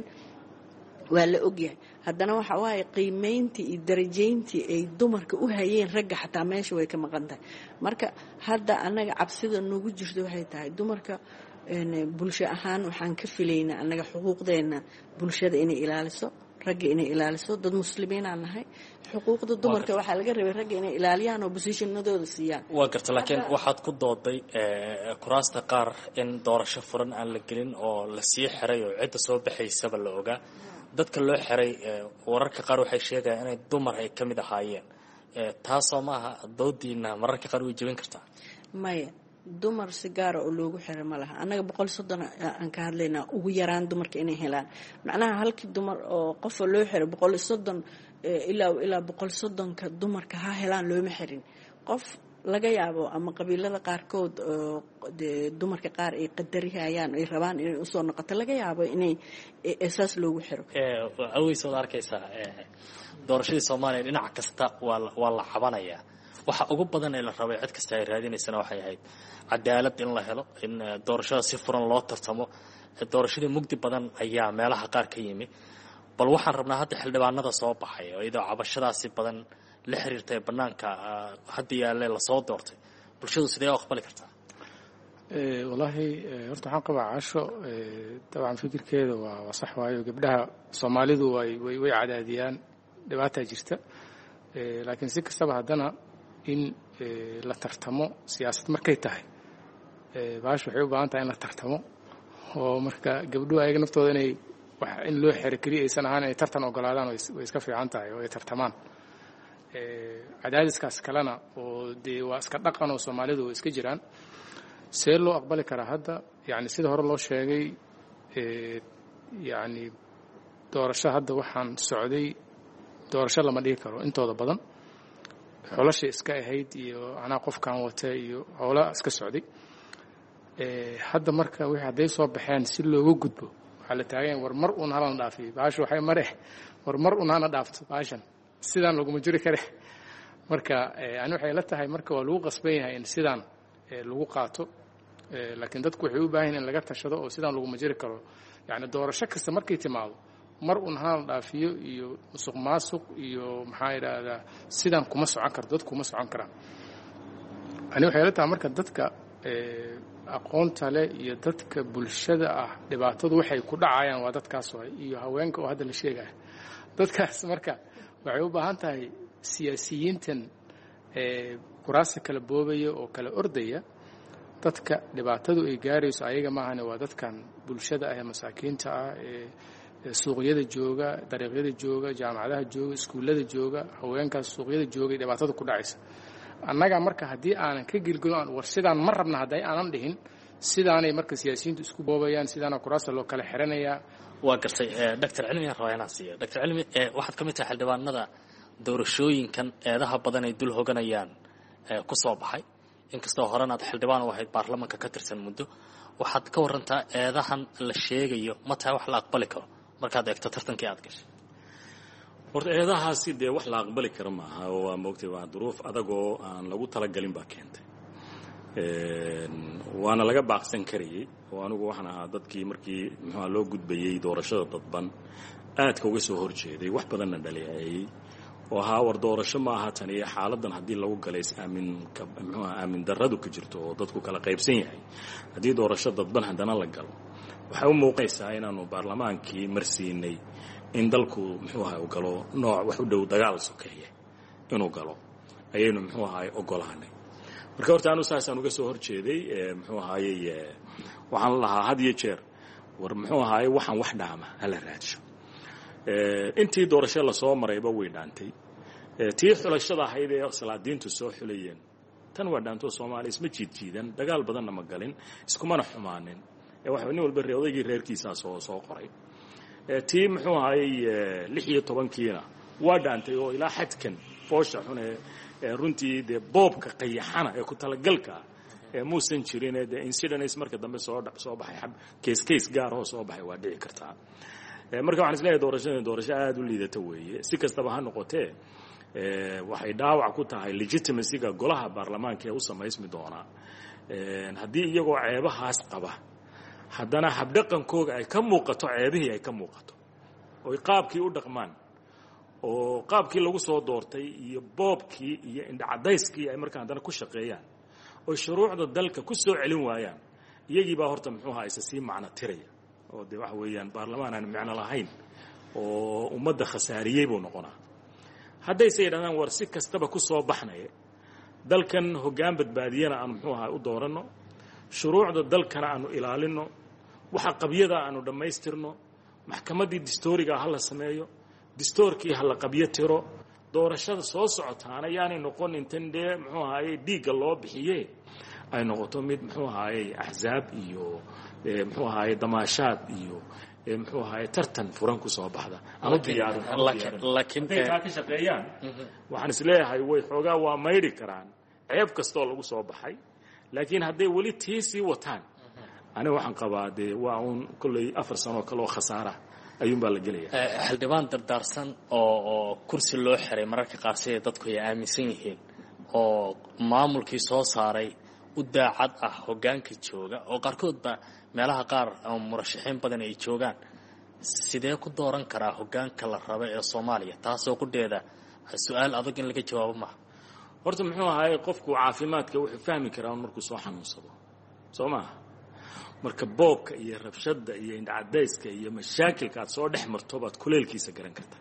waa la ogyahay haddana waxa waaye qiimeyntii iyo darajayntii ay dumarka u hayeen ragga xataa meesha way ka maqan tahay marka hadda annaga cabsida noogu jirto waxay tahay dumarka bulsho ahaan waxaan ka filaynaa annaga xuquuqdeena bulshada inay ilaaliso ragga inay ilaaliso dad muslimiinaan nahay xuquuqda dumarka waxaa laga rabay ragga inay ilaaliyaan oo positionadooda siiyaan waa garta laakiin waxaad ku dooday kuraasta qaar in doorasho furan aan la gelin oo la sii xiray oo cidda soo baxaysaba la ogaa dadka loo xiray wararka qaar waxay sheegayaan inay dumar ay ka mid ahaayeen taasoo maaha doodiina mararka qaar way jebin kartaa maya dumar si gaara oo loogu xiray ma laha annaga 130 aan ka hadlaynaa ugu yaraan dumarka inay helaan macnaha halkii dumar oo qofa loo xiray 130 ilaa 130ka dumarka ha helaan looma xirin qof laga yaabo ama qabiilada qaarkood dumarka qaar ay qadarihayaan ay rabaan inay u soo noqoto laga yaabo inay asaas loogu xiro aweysood arkaysaa doorashadii Soomaaliya dhinac kasta waa la cabanaya waxa ugu badan ee la rabay cid kasta ay raadinaysana waxay ahayd cadaalad in la helo in doorashada si furan loo tartamo doorashadii mugdi badan ayaa meelaha qaar ka yimi bal waxaan rabnaa hadda xildhibaanada soo baxay oo iyadoo cabashadaasi badan la xiriirtay banaanka hadda yaale la soo doortay bulshadu sidee u aqbali kartaa wallahi horta waxaan qabaa casho dabcan fikirkeeda waa sax waayo gabdhaha Soomaalidu way cadaadiyaan dhibaato jirta laakiin si kastaba haddana in la tartamo siyaasad markay tahay baash waxay u baahan tahay in la tartamo oo marka gabdhuhu ayaga naftooda inay wax in loo xiro kaliya aysan ahaan inay tartan ogolaadaan way iska fiican tahay oo ay tartamaan cadaadiskaas kalena oo dee waa iska dhaqan oo Soomaalidu iska jiraan see loo aqbali karaa hadda yani sida hore loo sheegay yani doorasho hadda waxaan socday doorasho lama dhigi karo intooda badan xolasha iska ahayd iyo anaa qofkan wata iyo howla iska socday hadda marka wixii hadday soo baxeen si looga gudbo waxaa la taagan war mar uun halana dhaafiyo baashu waxay mare war mar uun hana dhaafto baashan sidaan laguma jiri kare marka ani waxay la tahay marka waa lagu qasban yahay in sidaan lagu qaato laakiin dadku waxay u baahan yihiin in laga tashado oo sidaan laguma jiri karo yani doorasho kasta markay timaado mar uun hana dhaafiyo iyo musuq maasuq iyo maxaa yidhaahdaa sidaan kuma socon karto dadku kuma socon karaan ani waxay la tahay marka dadka aqoonta leh iyo dadka bulshada ah dhibaatadu waxay ku dhacayaan waa dadkaas iyo haweenka oo hadda la sheegaya dadkaas marka waxay u baahan tahay siyaasiyiintan kuraasta kala boobaya oo kala ordaya dadka dhibaatadu ay gaarayso ayaga maahane waa dadkan bulshada ah ee masaakiinta ah ee suuqyada jooga dariiqyada jooga jaamacadaha jooga iskuullada jooga haweenkaas suuqyada jooga dhibaatada ku dhacaysa annaga marka haddii aanan ka gelgelin war sidaan ma rabna hadday aanan dhihin sidaanay marka siyaasiyiintu isku boobayaan sidaana kuraasta loo kala xiranayaa waa gartay doctor cilmi aan rabaa inaan siiyo doctor cilmi waxaad ka mid tahay xildhibaanada doorashooyinkan eedaha badan ay dul hoganayaan ku soo baxay inkastoo horena aad xildhibaan u ahayd baarlamaanka ka tirsan muddo waxaad ka warantaa eedahan la sheegayo ma tahay wax la aqbali karo markaad eegto tartankii aad gashay horta eedahaasi dee wax la aqbali kara maaha oo waa moogtay waa duruuf adagoo aan lagu talagalin baa keentay waana laga baaqsan karayay oo anigu waxaan ahaa dadkii markii muxuu loo gudbayay doorashada dadban aadka uga soo horjeeday wax badanna dhaleeceeyay oo ahaa war doorasho ma aha tan iyo xaaladan haddii lagu galay aamin darradu ka jirto oo dadku kala qaybsan yahay haddii doorasho dadban haddana la galo waxay u muuqaysaa inaanu baarlamaankii marsiinay in dalku muxuu ahay u galo nooc wax u dhow dagaal sokeeye inuu galo ayaynu muxuu ahay ogolaanay marka horta anu saasaan uga soo horjeeday muxuu ahaayey waxaan lahaa had iyo jeer war muxuu ahaayey waxaan wax dhaama hala raadsho intii doorasho lasoo marayba way dhaantay tii xulashada ahayd ee salaadiintu soo xulayeen tan waa dhaantoo soomaaliya isma jiidjiidan dagaal badanna ma galin iskumana xumaanin waxa nin walba odaygii reerkiisaa soo qoray tii muxuu ahaayey 16kiina waa dhaantay oo ilaa xadkan foosha xun ee runtii dee boobka qayaxana ee ku talagalka muusan jirin dee incidents marka dambe soo baxay case gaar oo soo baxay waa dhici kartaa marka waxaan isleeyahay doorasho aad u liidata weeye si kastaba ha noqotee waxay dhaawac ku tahay legitimacyga golaha baarlamaanka ee u samaysmi doonaa haddii iyagoo ceebahaas qaba haddana habdhaqankooga ay ka muuqato ceebihii ay ka muuqato oy qaabkii u dhaqmaan oo qaabkii lagu soo doortay iyo boobkii iyo indhacadayskii ay markaa haddana ku shaqeeyaan oo shuruucda dalka ku soo celin waayaan iyagiibaa horta muxuu ahaa isa sii macno tiraya oo dee waxa weeyaan baarlamaan aan micno lahayn oo ummadda khasaariyey buu noqonaa haddayse yidhahdaan war si kastaba ku soo baxnaya dalkan hoggaan badbaadiyana aan muxuu ahaa u dooranno shuruucda dalkana aanu ilaalinno waxa qabyada aanu dhammaystirno maxkamaddii distooriga ha la sameeyo distoorkii ha la qabyo tiro doorashada soo socotaana yaanay noqon intan dee muxuu ahaayey dhiigga loo bixiye ay noqoto mid muxuu ahaayey axzaab iyo muxuu ahaayey damaashaad iyo muxuu ahaayey tartan furan ku soo baxda ama laakiin taa ka shaqeeyaan waxaan isleeyahay way xoogaa waa maydhi karaan ceeb kastoo lagu soo baxay laakiin hadday weli tii sii wataan aniga waxaan qabaa dee waa uun kolley 4 sanoo kale oo khasaara ayuunbaa la gelaya xildhibaan dardaarsan oo kursi loo xiray mararka qaar siday dadku ay aaminsan yihiin oo maamulkii soo saaray u daacad ah hoggaanka jooga oo qaarkoodba meelaha qaar ama murashaxiin badan ay joogaan sidee ku dooran karaa hoggaanka la raba ee Soomaaliya taasoo qudheeda su'aal adag in laga jawaabo ma horta muxuu ahaayey qofku caafimaadka wuxuu fahmi karaa markuu soo xanuunsado soo maaha marka boobka iyo rabshada iyo indhacadayska iyo mashaakilka aad soo dhex marto baad kuleelkiisa garan kartaa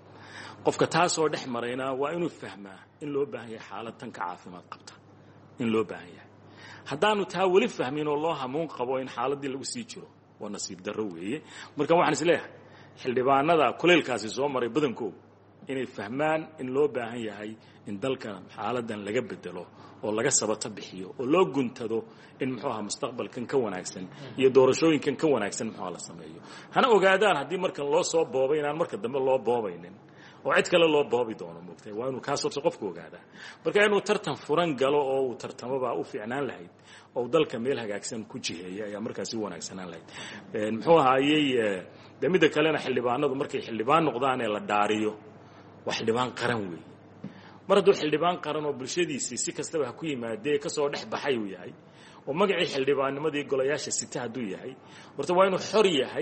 qofka taa soo dhex marayna waa inuu fahmaa in loo baahan yahay xaalad tanka caafimaad qabta in loo baahan yahay haddaanu taa weli fahmin oo loo hamuun qabo in xaaladii lagu sii jiro waa nasiib darro weeye marka waxaan isleeyahay xildhibaanada kuleelkaasi soo maray badankooda inay fahmaan in loo baahan yahay in dalka xaaladan laga bedelo oo laga sabato bixiyo oo loo guntado in muxuu ahaa mustaqbalkan ka wanaagsan iyo doorashooyinkan ka wanaagsan muxuu la sameeyo hana ogaadaan haddii markan loo soo boobay inaan marka dambe loo boobaynin oo cid kale loo boobi doono moogtay waa inuu kaas horta qofku ogaadaa marka inuu tartan furan galo oo uu tartamaba u fiicnaan lahayd oo dalka meel hagaagsan ku jiheeya ayaa markaas u wanaagsanaan lahayd muxuu ahaayey midda kalena xildhibaanadu markay xildhibaan noqdaan ee la dhaariyo waa xildhibaan qaran weeye mar hadduu xildhibaan qaran oo bulshadiisii si kastaba ha ku yimaadee ka soo dhex baxay uu yahay oo magacii xildhibaannimadii golayaasha sita hadduu yahay horta waa inuu xor yahay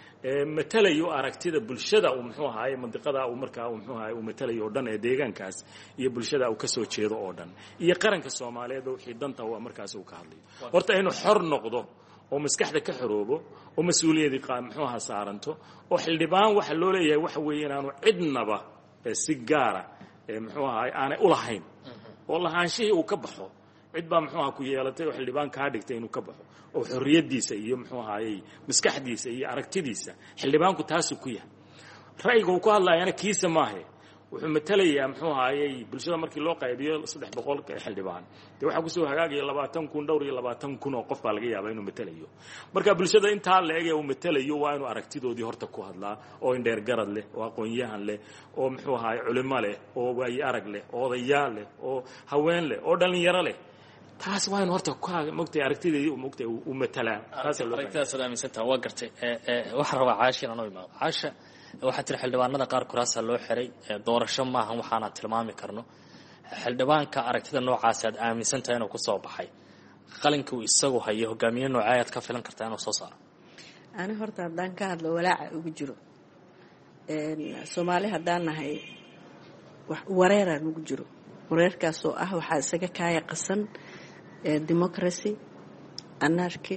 matalayo aragtida bulshada uu muxuu ahaayey mandiqada uu markaa muxuu ahaayey uu matalayo oo dhan ee deegaankaas iyo bulshada uu ka soo jeedo oo dhan iyo qaranka Soomaaliyeed oo wixii danta waa markaas uu ka hadlayo horta inuu xor noqdo oo maskaxda ka xoroobo oo mas'uuliyadii muxuu ahaa saaranto oo xildhibaan waxa loo leeyahay waxa weeye inaanu cidnaba si gaara muxuu ahaay aanay u lahayn oo lahaanshihii uu ka baxo cid baa muxuu ahaa ku yeelatay oo xildhibaan kaa dhigtay inuu ka baxo oo xorriyadiisa iyo muxuu ahaayey maskaxdiisa iyo aragtidiisa xildhibaanku taasuu ku yahay ra'yiga uu ku hadlayana kiisa maahe wuxuu matalayaa muxuu ahaayey bulshada markii loo qaybiyo 300 xildhibaan dee waxaa kusoo hagaagaya 20,000 dhowr iyo 20,000 oo qof baa laga yaabaa inuu matalayo marka bulshada intaa la eg ee uu matalayo waa inuu aragtidoodii horta ku hadlaa oo indheer garad leh oo aqoon-yahan leh oo muxuu ahaayey culimo leh oo waayi arag leh oo odayaal leh oo haween leh oo dhalinyaro leh taas waa inuu horta mogtay aragtideedii mogtay uu matalaa taas aragtidaas aaminsantaa waa gartay waxaan rabaa caashin anoo imaado caasha waxaa tiri xildhibaanada qaar kuraasaa loo xiray doorasho maahan waxaana tilmaami karno xildhibaanka aragtida noocaasi aad aaminsantahay inuu ku soo baxay qalinka uu isagu hayo hogaamiye noocee aad ka filan kartaa inuu soo saaro ani horta haddaan ka hadlo walaaca ugu jiro Soomaali haddaan nahay wareeraa nagu jiro. wareerkaasoo ah waxaa isaga kaaya qasan democracy, anarchy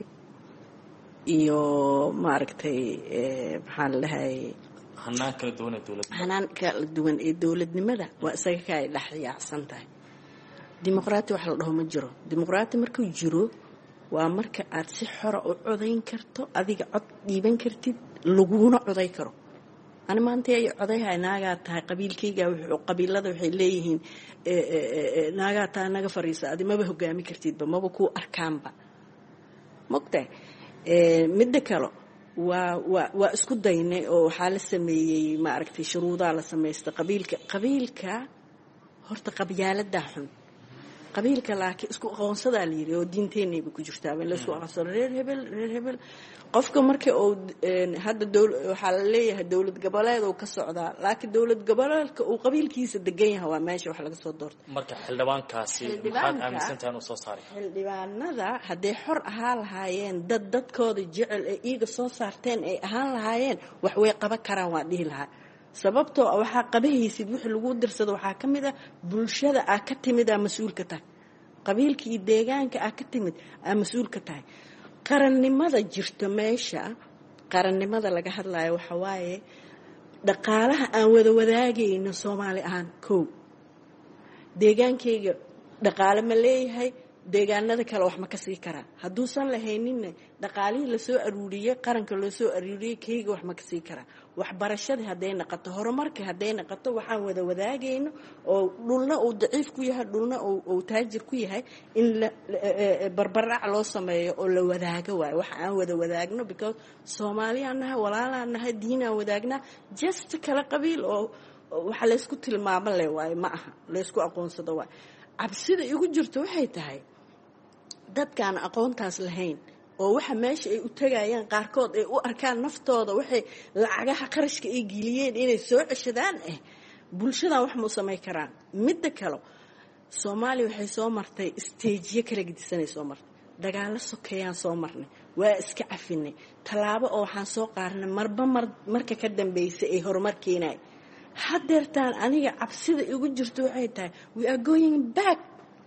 iyo maaragtay maxaan lahay hanaan kala duwan ee dowladnimada waa isaga kaaya dhex yaacsan tahay. dimuqraati wax la dhaho ma jiro. dimuqraati markuu jiro waa marka aad si xora u codayn karto, adiga cod dhiiban kartid, laguna coday karo. أنا ما أنتي عضيها ناقة قبيلكيجا وقبيلة وحي ليهن ناقة ناقة فريسة هذه ما به جامي كرتيد ما بكو أركان با مقطع مدكرة واسكت دينه وحال السمي ما عرفتي شروط على سمي قبيلك هرت قبيلة دحن قبيلك لكن اسكو قونصدا ليري ودينتيني بكو جرتا بين لسو قصر رير هبل qofka markii uu hadda waxa la leeyahay dawlad goboleed oo ka socda laakiin dawlad goboleedka uu qabiilkiisa degan yahay waa meesha wax laga soo doorto. marka xildhibaankaasi maxaad aaminsantahay uu soo saaray? xildhibaanada hadday xor ahaan lahaayeen dadkooda jecel ee iiga soo saarteen ay ahaan lahaayeen wax way qaban karaan waa dhihi lahaa. sababtoo waxa qabahaysid wixii lagu dirsado waxa kamid ah bulshada ka timid mas'uulka tahay, qabiilkii deegaanka ka timid mas'uulka tahay. qarannimada jirto meesha, qarannimada laga hadlayo waxa waaye dhaqaalaha aan wada wadaagayno Soomaali ahaan. koow, deegaankayga dhaqaale ma leeyahay, deegaanada kale wax ma ka sii karaa. hadduusan lahaynin dhaqaalihii la soo aruuriyay, qaranka loo soo aruuriyay, kayga wax ma ka sii karaa. waxbarashada hadday noqoto, horumarka hadday noqoto, waxaan wada wadaagayno oo dhulna uu daciif ku yahay, dhulna uu taajir ku yahay, in barbarac loo sameeyo oo la wadaago waayo. waxa aan wada wadaagno because Soomaaliyan nahay, walaalaan nahay, diinaan wadaagna, just kala qabiil oo waxa la isku tilmaamo leh waayo, ma aha la isku aqoonsado waayo. cabsida igu jirto waxay tahay dadkaan aqoontaas lahayn oo waxa meesha ay u tagayaan qaarkood ay u arkaan naftooda waxay lacagaha qarashka ay geliyeen inay soo ceshadaan bulshada wax ma sameey karaan. midda kale Soomaaliya waxay soo martay stage kala gedisanay soo martay, dagaalo sokeeyaan soo marnay, waa iska cafinay, talaabo oo waxaan soo qaarnay marka ka dambeysay ay horumar keenay. haddeertaan aniga cabsida igu jirto waxay tahay we are going back.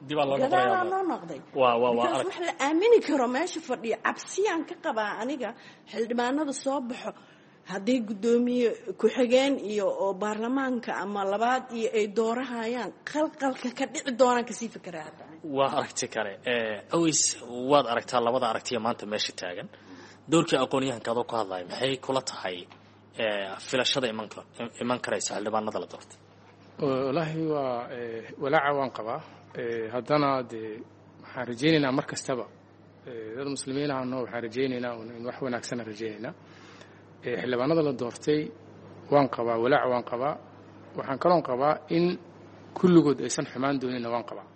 noqday wax la aamini karo meesha fadhiya. cabsiyaan ka qabaa aniga xildhibaanada soo baxo haddii gudoomiye ku-xigeen iyo oo baarlamaanka ama labaad iyo ay doorahayaan qalqalka ka dhici doonaan kasii fikiraa. waa aragti kale aways waad aragtaa labada aragtiya maanta meesha taagan. doorkii aqoon-yahankaadoo ku hadlaya maxay kula tahay filashada iman karaysa xildhibaanada la doortay? wallaahi waa walaaca waan qabaa. haddana dee waxaan rajaynaynaa mar kastaba dad muslimiin ahno waxaan rajaynaynaa in wax wanaagsan rajaynaynaa. xildhibaanada la doortay waan qabaa, walaac waan qabaa. waxaan kaloon qabaa in kulligood aysan xumaan doonina waan qabaa.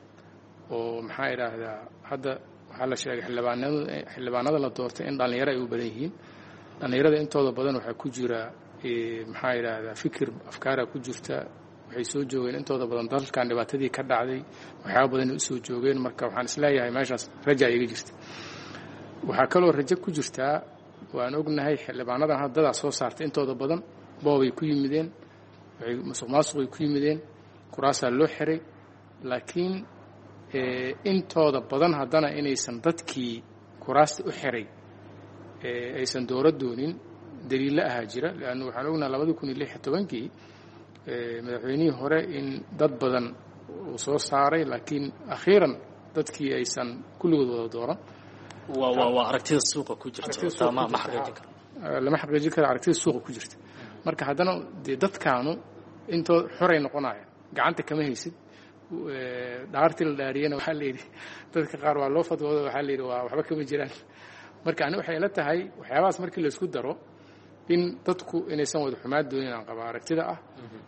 oo maxaa idhaahdaa hadda waxaa la sheegay xildhibaanada la doortay in dhallinyaro ay u badan yihiin. dhallinyarada intooda badan waxaa ku jira maxaa idhaahdaa afkaara ku jirta. waxay soo joogeen intooda badan dalkan dhibaatadii ka dhacday, waxyaaba badan u soo joogeen. marka waxaan isleeyahay meeshaas raja iga jirta. waxaa kaloo rajo ku jirtaa, waan ognahay xildhibaanadan haddadaa soo saartay intooda badan boobay ku yimideen, musuqmaasuqay ku yimideen, kuraasaa loo xiray. laakiin intooda badan haddana inaysan dadkii kuraasta u xiray aysan dooro doonin daliilo ahaa jira. leanna waxaan ognahay 2016 madaxweynihii hore in dad badan uu soo saaray, laakiin akhiiran dadkii aysan kulligood wada dooran. waa aragtida suuqa ku jirta, ma xaqiijin karo, lama xaqiijin karo aragtida suuqa ku jirta. marka haddana dee dadkaanu intoo xoray noqonaya, gacanta kama haysid. dhaartii la dhaariyana waxaa la yidhi dadka qaar waa loo fadwooda, waxaa la yidhi waa waxba kama jiraan. marka ani waxay ila tahay waxyaabahaas markii la isku daro in dadku inaysan wada xumaan doonin aan qabaa aragtida ah.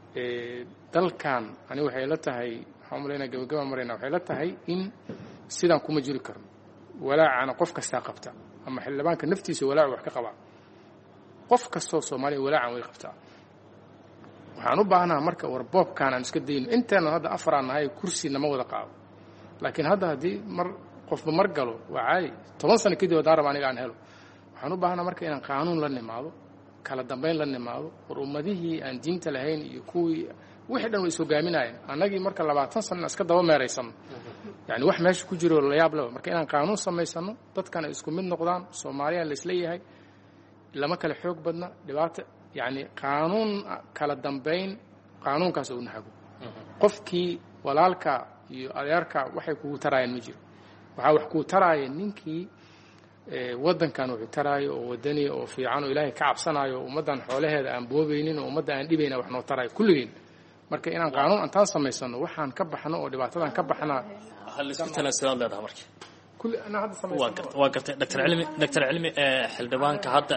dalkan ani waxay ila tahay, waxaan umaleynaa gabagaba marayna, waxay ila tahay in sidaan kuma jiri karno. walaacana qof kastaa qabta, ama xildhibaanka naftiisa walaac wax ka qabaa. qof kastoo Soomaaliya walaacan way qabtaa. waxaan u baahanaha marka warboobkaan aan iska dayno. inteena hadda afaraan nahay, kursi nama wada qaado. laakiin hadda haddii qofba mar galo waa caadi. 10 sano kadib haddaan raba aniga aan helo. waxaan u baahanaha marka inaan qaanuun la nimaado, kala dambayn la nimaado. war ummadihii aan diinta lahayn iyo kuwii wixii dhan way is hogaaminayeen annagii marka 20 sano iska daba meeraysano yani wax meesha ku jiro la yaab leh marka inaan qaanuun samaysano dadkana isku mid noqdaan Soomaaliya la isla yahay lama kala xoog badna dhibaato yani qaanuun kala dambeyn qaanuunkaas uu nahago qofkii walaalka iyo adeerka waxay kugu taraayeen ma jiro waxa wax ku taraayeen ninkii wadankan wuxuu taraayo oo wadani oo fiican oo Ilaahay ka cabsanayo ummadan xoolaheeda aan boobeynin oo ummadan aan dhibayna wax noo taraayo kulligeen marka inaan qaanuun antaan samaysano waxaan ka baxno oo dhibaatadan ka baxna hal isku tanaasulad leedahay markii kulli ana hadda samaysano waa gartay Dr. Cilmi xildhibaanka hadda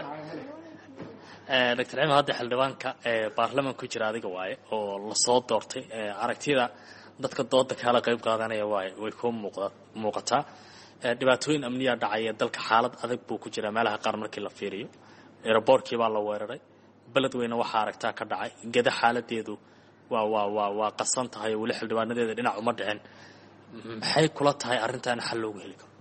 Dr. Cilmi hadda xildhibaanka baarlamaanka ku jira adiga waaye oo la soo doortay aragtida dadka dooda kala qayb qaadanaya way ku muuqataa dhibaatooyin amniya dhacay dalka xaalad adag buu ku jira meelaha qaar markii la fiiriyo airportkii baa la weeraray beledweyne waxa aragtaa ka dhacay gada xaaladeedu waa qasan tahay wali xildhibaanadeeda dhinac uma dhicin maxay kula tahay arintan xal loogu heli karo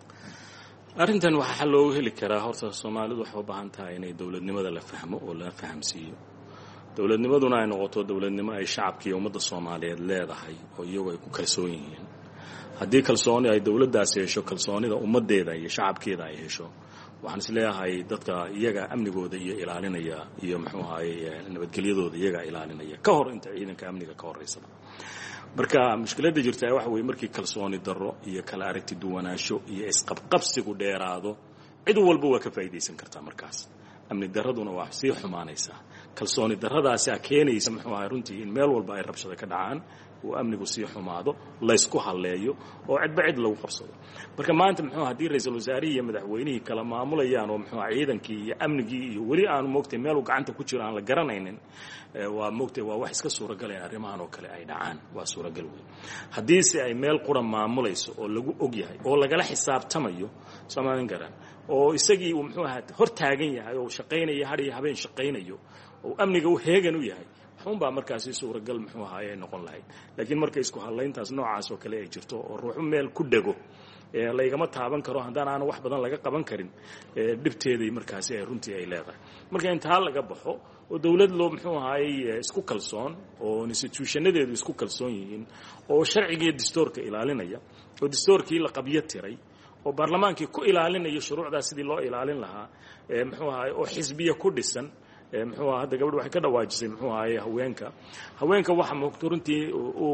arrintan waxa xal loogu heli karaa horta Soomaalidu waxay u baahan tahay inay dawladnimada la fahmo oo la fahamsiiyo dawladnimaduna ay noqoto dawladnimo ay shacabka iyo ummadda Soomaaliyeed leedahay oo iyagu ay ku kalsoon yihiin haddii kalsooni ay dawladdaasi hesho kalsoonida ummadeeda iyo shacabkeeda ay hesho waxaan isleeyahay dadka iyaga amnigooda iyo ilaalinaya iyo muxuu ahaayay nabadgelyadooda iyaga ilaalinaya ka hor inta ciidanka amniga ka horeysaba marka mushkiladda jirta waxa weeye markii kalsooni darro iyo kala aragti duwanaansho iyo isqabqabsigu dheeraado cid walba waa ka faa'iideysan kartaa markaas amni darraduna waa sii xumaanaysaa kalsooni darradaasi keenaysa muxuu ahaay runtii in meel walba ay rabshado ka dhacaan oo amnigu sii xumaado la isku haleeyo oo cidba cid lagu qabsado marka maanta muxuu hadii ra'iisul wasaarihi iyo madaxweynihii kala maamulayaan oo muxuu ciidankii iyo amnigii iyo wali aan moogtay meel uu gacanta ku jiro aan la garanaynin waa moogtay waa wax iska suuragal ah arrimahan oo kale ay dhacaan waa suuragal weyn hadii si ay meel qura maamulayso oo lagu og yahay oo lagala xisaabtamayo Soomaalian garan oo isagii uu muxuu ahaa hor taagan yahay oo shaqeynaya har iyo habeen shaqeynayo oo amniga uu heegan u yahay xunba markaas suuragal muxuu ahaa ay noqon lahayd laakiin marka isku halayntaas noocaas oo kale ay jirto oo ruuxu meel ku dhago la igama taaban karo haddana aan wax badan laga qaban karin dhibteeday markaas ay runtii ay leedahay marka inta laga baxo oo dawlad loo muxuu ahaa isku kalsoon oo institutionadeedu isku kalsoon yihiin oo sharciga iyo dastuurka ilaalinaya oo dastuurkii la qabiyo tiray oo baarlamaankii ku ilaalinaya shuruucda sidii loo ilaalin lahaa muxuu ahaa oo xisbiya ku dhisan muxuu hadda gabadhu waxay ka dhawaajisay muxuu ahaay haweenka waxa runtii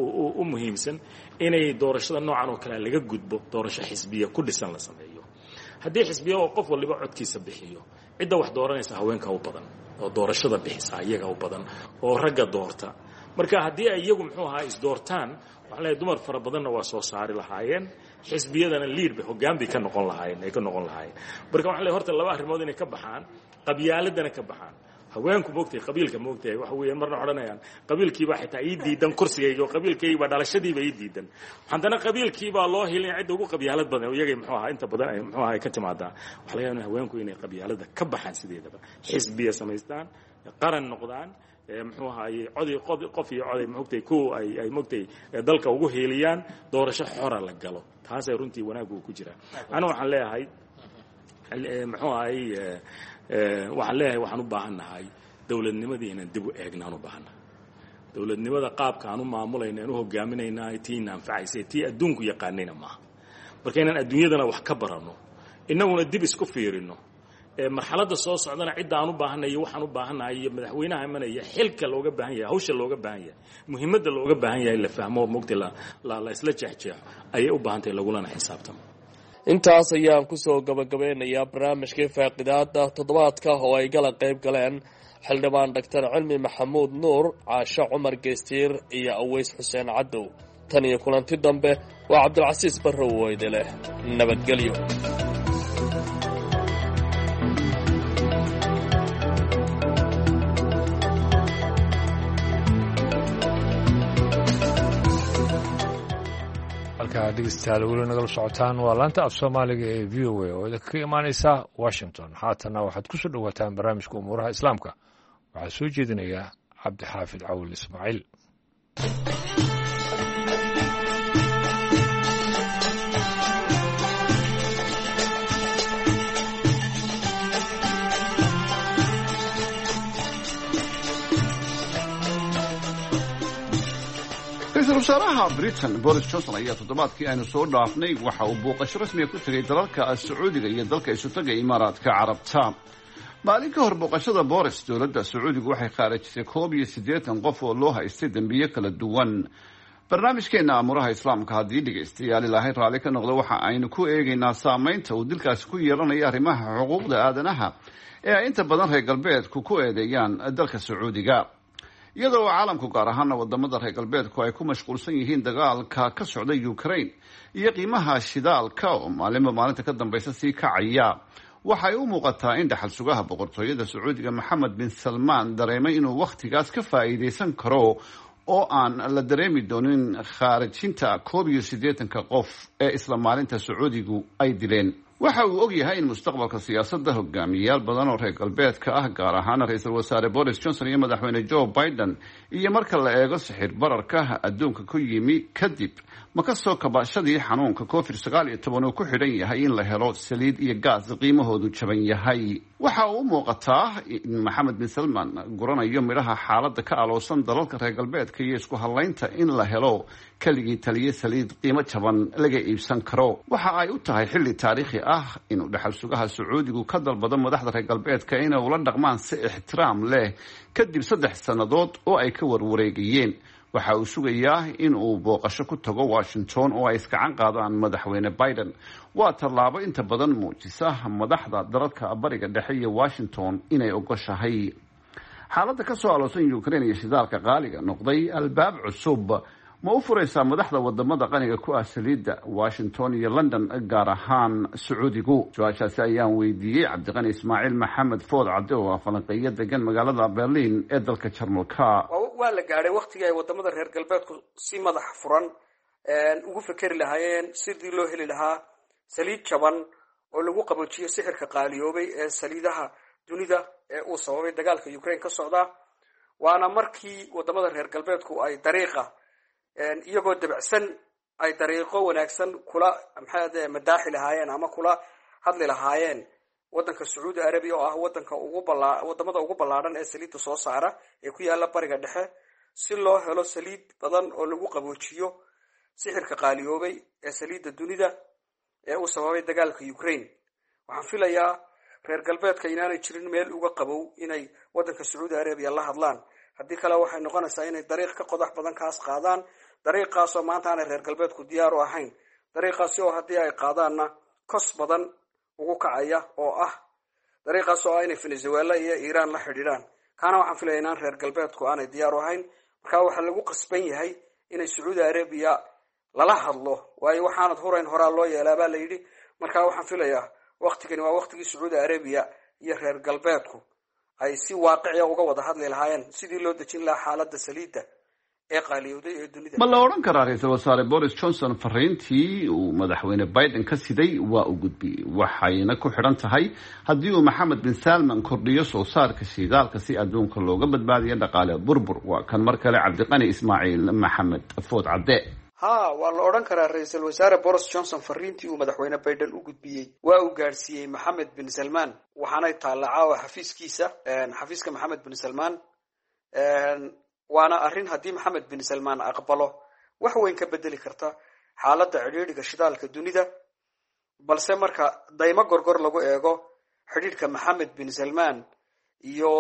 u muhiimsan inay doorashada noocan oo kale laga gudbo doorasho xisbiya ku dhisan la sameeyo haddii xisbiya oo qof waliba codkiisa bixiyo cidda wax dooranaysa haweenka u badan oo doorashada bixisa iyaga u badan oo ragga doorta marka haddii ay iyagu muxuu ahaa is doortaan waxa la dumar fara badanna waa soo saari lahaayeen xisbiyadana lead bay hoggaan bay ka noqon lahaayeen marka waxa la horta laba arrimood inay ka baxaan qabyaaladana ka baxaan haweenku moogtay qabiilka moogtay waxa weeyaan marna oranayaan qabiilkiiba xitaa ii diidan kursigayga oo qabiilkayga dhalashadiiba ii diidan haddana qabiilkiiba loo helin cid ugu qabyaalad badan iyaga muxuu ahaa inta badan ay muxuu ahaa ka timaada waxa laga yaabaa haweenku inay qabyaalada ka baxaan sideedaba xisbiya samaystaan qaran noqdaan muxuu ahaa qof iyo coday moogtay ku ay moogtay dalka ugu heeliyaan doorasho xora la galo taas ay runtii wanaag ku jira ana waxaan leeyahay muxuu ahaa waxaan leeyahay waxaan u baahanahay dawladnimadii inaan dib u eegnaan u baahanahay dawladnimada qaabka aan u maamulayna aan u hogaaminaynaa tii naanfacaysay tii adduunku yaqaanayna maaha marka inaan adduunyadana wax ka barano innaguna dib isku fiirino marxaladda soo socdana cidda aan u baahanahay waxaan u baahanahay iyo madaxweynaha imanaya xilka looga baahan yahay hawsha looga baahan yahay muhiimadda looga baahan yahay la fahmo moogtay la isla jeexjeexo ayay u baahantahay lagulana xisaabtamo intaas ayaan kusoo gabagabeynayaa barnaamijkii faaqidaada toddobaadka oo ay gala qayb galeen xildhibaan Dr. Cilmi Maxamuud Nuur Caasho Cumar Geestiir iyo Aweys Xuseen Cadow tan iyo kulanti dambe waa Cabdulcasiis Barrow oo idile nabadgelyo dhegeystayaal weli nagala socotaan waa laanta af soomaaliga ee v o a oo idinka ka imaanaysa washington haatana waxaad ku soo dhowaataan barnaamijka umuuraha islaamka waxaa soo jeedinaya cabdixaafid cawil ismaaciil wasaaraha Britain Boris Johnson ayaa toddobaadkii aynu soo dhaafnay waxa uu booqasho rasmi ah ku tagay dalalka Sacuudiga iyo dalka Isutaga Imaaraadka Carabta. maalin ka hor booqashada Boris, dowladda Sacuudigu waxay qaarajisay 81 qof oo loo haystay dambiyo kala duwan. barnaamijkeena amuraha islaamka haddii dhegeystayaal ilaahay raalli ka noqdo waxa aynu ku eegaynaa saameynta uu dilkaasi ku yeelanayo arrimaha xuquuqda aadanaha ee ay inta badan reer galbeedku ku eedeeyaan dalka Sacuudiga. iyadoo caalamku gaar ahaan wadamada reer galbeedku ay ku mashquulsan yihiin dagaalka ka socda Ukraine iyo qiimaha shidaalka oo maalinta ka dambaysa sii kacaya, waxay u muuqataa in dhaxal sugaha boqortooyada Sacuudiga Mohammed bin Salman dareemay inuu waqtigaas ka faa'iideysan karo oo aan la dareemi doonin khaarijinta 81 qof ee isla maalinta Sacuudigu ay dileen. waxa uu og yahay in mustaqbalka siyaasadda hogaamiyayaal badan oo reer galbeedka ah, gaar ahaan ra'iisul wasaare Boris Johnson iyo madaxweyne Joe Biden, iyo marka la eego sixir bararka adduunka ku yimi kadib ma ka soo kabashadii xanuunka COVID-19 uu ku xidhan yahay in la helo saliid iyo gaas qiimahoodu jaban yahay. waxa uu muuqataa in Mohammed bin Salman guranayo midhaha xaaladda ka aloosan dalalka reer galbeedka iyo isku halaynta in la helo kaligii taliye saliid qiimo jaban laga iibsan karo. waxa ay u tahay xilli taariikhi ah inuu dhaxal sugaha Sacuudigu ka dalbado madaxda reer galbeedka inay ula dhaqmaan si ixtiraam leh kadib 3 sannadood oo ay ka warwareegayeen. waxa uu sugayaa in uu booqasho ku tago Washington oo ay iskacan qaadaan madaxweyne Biden. waa tallaabo inta badan muujisa madaxda dalalka bariga dhexe iyo Washington inay ogoshahay. xaaladda ka soo aloosan Ukraine iyo shidaalka qaaliga noqday albaab cusub ma u furaysaa madaxda wadamada qaniga ku ah saliidda Washington iyo London gaar ahaan Sacuudigu? su-aashaasi ayaan weydiiyey Cabdiqani Ismaaciil Maxamed Food Cabdi oo ah falanqeeyo degan magaalada Berlin ee dalka Jarmalka. waa la gaaray waqtigii ay wadamada reer galbeedku si madax furan ugu fikri lahaayeen sidii loo heli lahaa saliid jaban oo lagu qaboojiyo sixirka qaaliyoobay ee saliidaha dunida ee uu sababay dagaalka Ukraine ka socda. waana markii wadamada reer galbeedku ay dariiqa iyagoo dabacsan ay dariiqo wanaagsan kula madaaxi lahaayeen ama kula hadli lahaayeen wadanka Sacuudi Arabiya oo ah wadamada ugu ballaaran ee saliidda soo saara ee ku yaala bariga dhexe, si loo helo saliid badan oo lagu qaboojiyo sixirka qaaliyoobay ee saliidda dunida ee uu sababay dagaalka Ukraine. waxaan filayaa reer galbeedka inaanay jirin meel uga qabow inay wadanka Sacuudi Arabiya la hadlaan. haddii kale waxay noqonaysaa inay dariiq ka qodax badan kaas qaadaan, dariiqaas oo maanta aanay reer galbeedku diyaar u ahayn. dariiqaasi oo haddii ay qaadaanna kos badan ugu kacaya oo ah dariiqaas oo inay Venezuela iyo Iran la xidhiidhaan. kaana waxaan filayaa inaan reer galbeedku aanay diyaar u ahayn. marka waxaa lagu qasban yahay inay Sacuudi Arabiya lala hadlo, waayo waxaanad horeyn horaa loo yeelaa baa la yidhi. marka waxaan filayaa waqtigani waa waqtigii Sacuudi Arabiya iyo reer galbeedku ay si waaqici uga wada hadli lahaayeen sidii loo dejin lahaa xaaladda saliidda ee qaaliyowday ee dunida. ma la odhan karaa ra'iisul wasaare Boris Johnson fariintii uu madaxweyne Biden ka siday waa u gudbiyey, waxayna ku xidhan tahay haddii uu Mohammed bin Salman kordhiyo soo saarka shidaalka si adduunka looga badbaadiyo dhaqaale burbur? waa kan mar kale Cabdiqani Ismaaciil Maxamed Food Cabde. waa la odhan karaa ra'iisul wasaare Boris Johnson fariintii uu madaxweyne Biden u gudbiyey waa uu gaarsiiyey Mohammed bin Salman, waxaanay taallacaa xafiiska Mohammed bin Salman. waana arrin haddii Mohammed bin Salman aqbalo wax weyn ka bedeli karta xaaladda cidhiidhiga shidaalka dunida. balse marka daymo gorgor lagu eego xidhiidhka Mohammed bin Salman iyo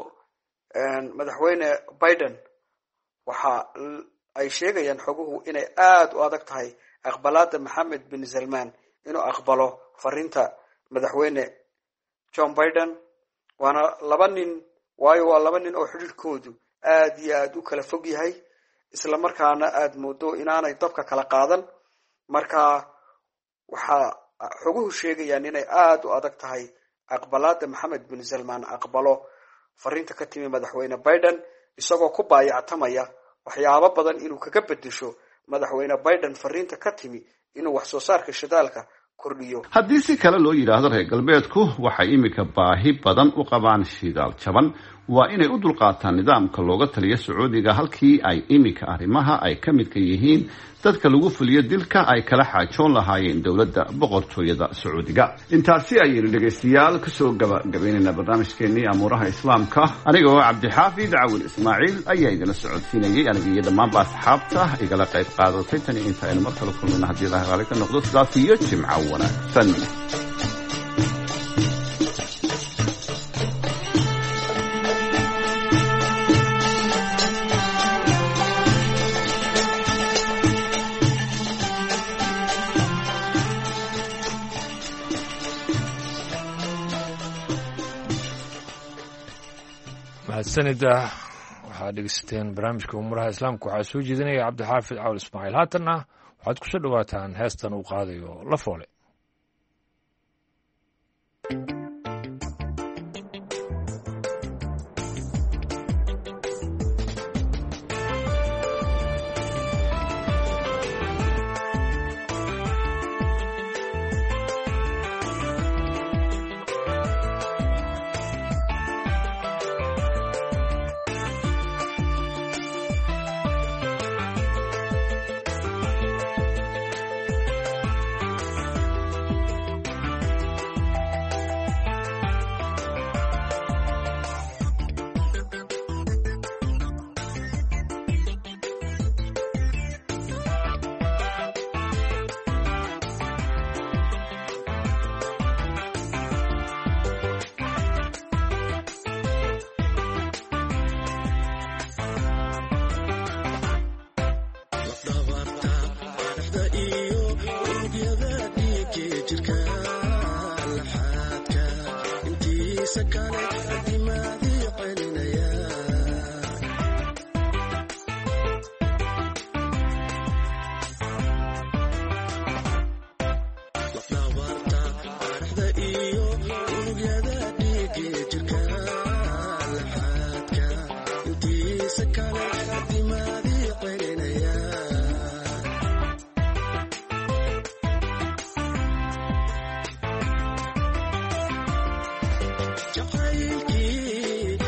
madaxweyne Biden, waxa ay sheegayaan xoguhu inay aad u adag tahay aqbalaadda Mohammed bin Salman inuu aqbalo fariinta madaxweyne John Biden. waana laba nin oo xidhiidhkoodu aad iyo aad u kala fog yahay, isla markaana aad moodo inaanay dabka kala qaadan. marka waxaa xoguhu sheegayaan inay aad u adag tahay aqbalaadda Mohammed bin Salman aqbalo fariinta ka timi madaxweyne Biden, isagoo ku baayactamaya waxyaabo badan inuu kaga bedesho madaxweyne Biden fariinta ka timi inuu wax soo saarka shidaalka kordhiyo. haddii si kale loo yidhaahdo reer galbeedku waxay imika baahi badan u qabaan shidaal jaban, waa inay u dulqaataan nidaamka looga taliya sacuudiga halkii ay iminka arrimaha ay ka midka yihiin dadka lagu fuliyo dilka ay kala xaajoon lahaayeen dowladda boqortooyada sacuudiga. intaasi ayaynu dhegaystayaal kasoo gabagabaynaynaa barnaamijkeenii amuuraha islaamka. aniga oo cabdixaafid cawil ismaaciil ayaa idinla socodsiinayay, aniga iyo dhammaanba asxaabta igala qayb qaadatay. tani inta aynu mar kale kulmayna haddii ilahay raali ka noqdo, sidaas iyo jimco wanaagsan. mahadsanida. waxaad dhegeysateen barnaamijka umuuraha islaamka. waxaa soo jeedinaya cabdixaafid cawil ismaaciil. haatanna waxaad ku soo dhowaataan heestan uu qaadayo La Foole. jacaylkii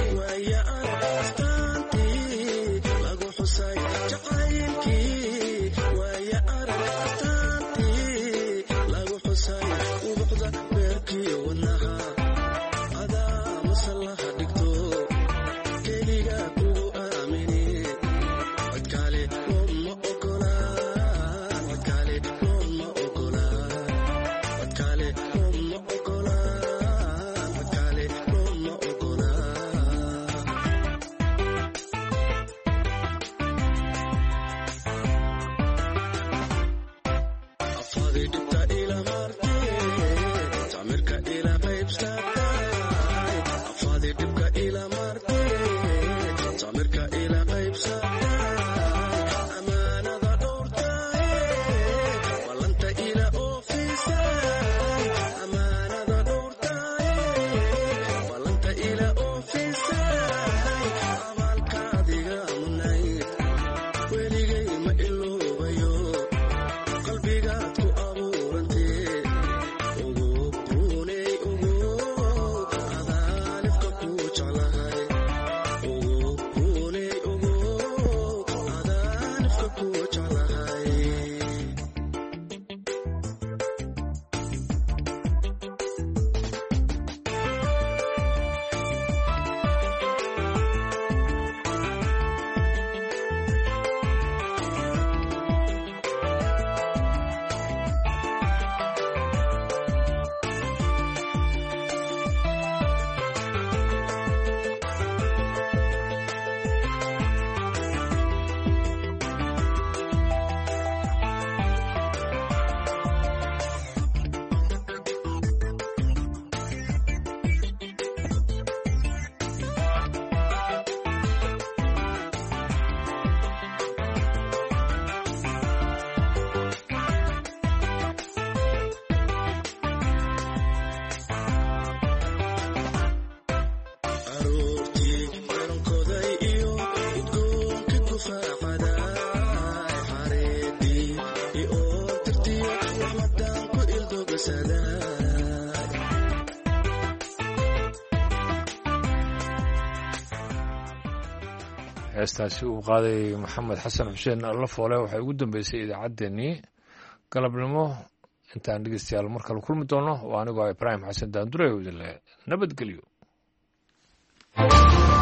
heestaasi uu qaaday maxamed xasan xuseen lafoole waxay ugu dambeysay idaacaddeenii galabnimo. intaan dhegeystayaal mar kale kulmi doono waa anigoo ibraahim xasan daandure idinle nabadgelyo.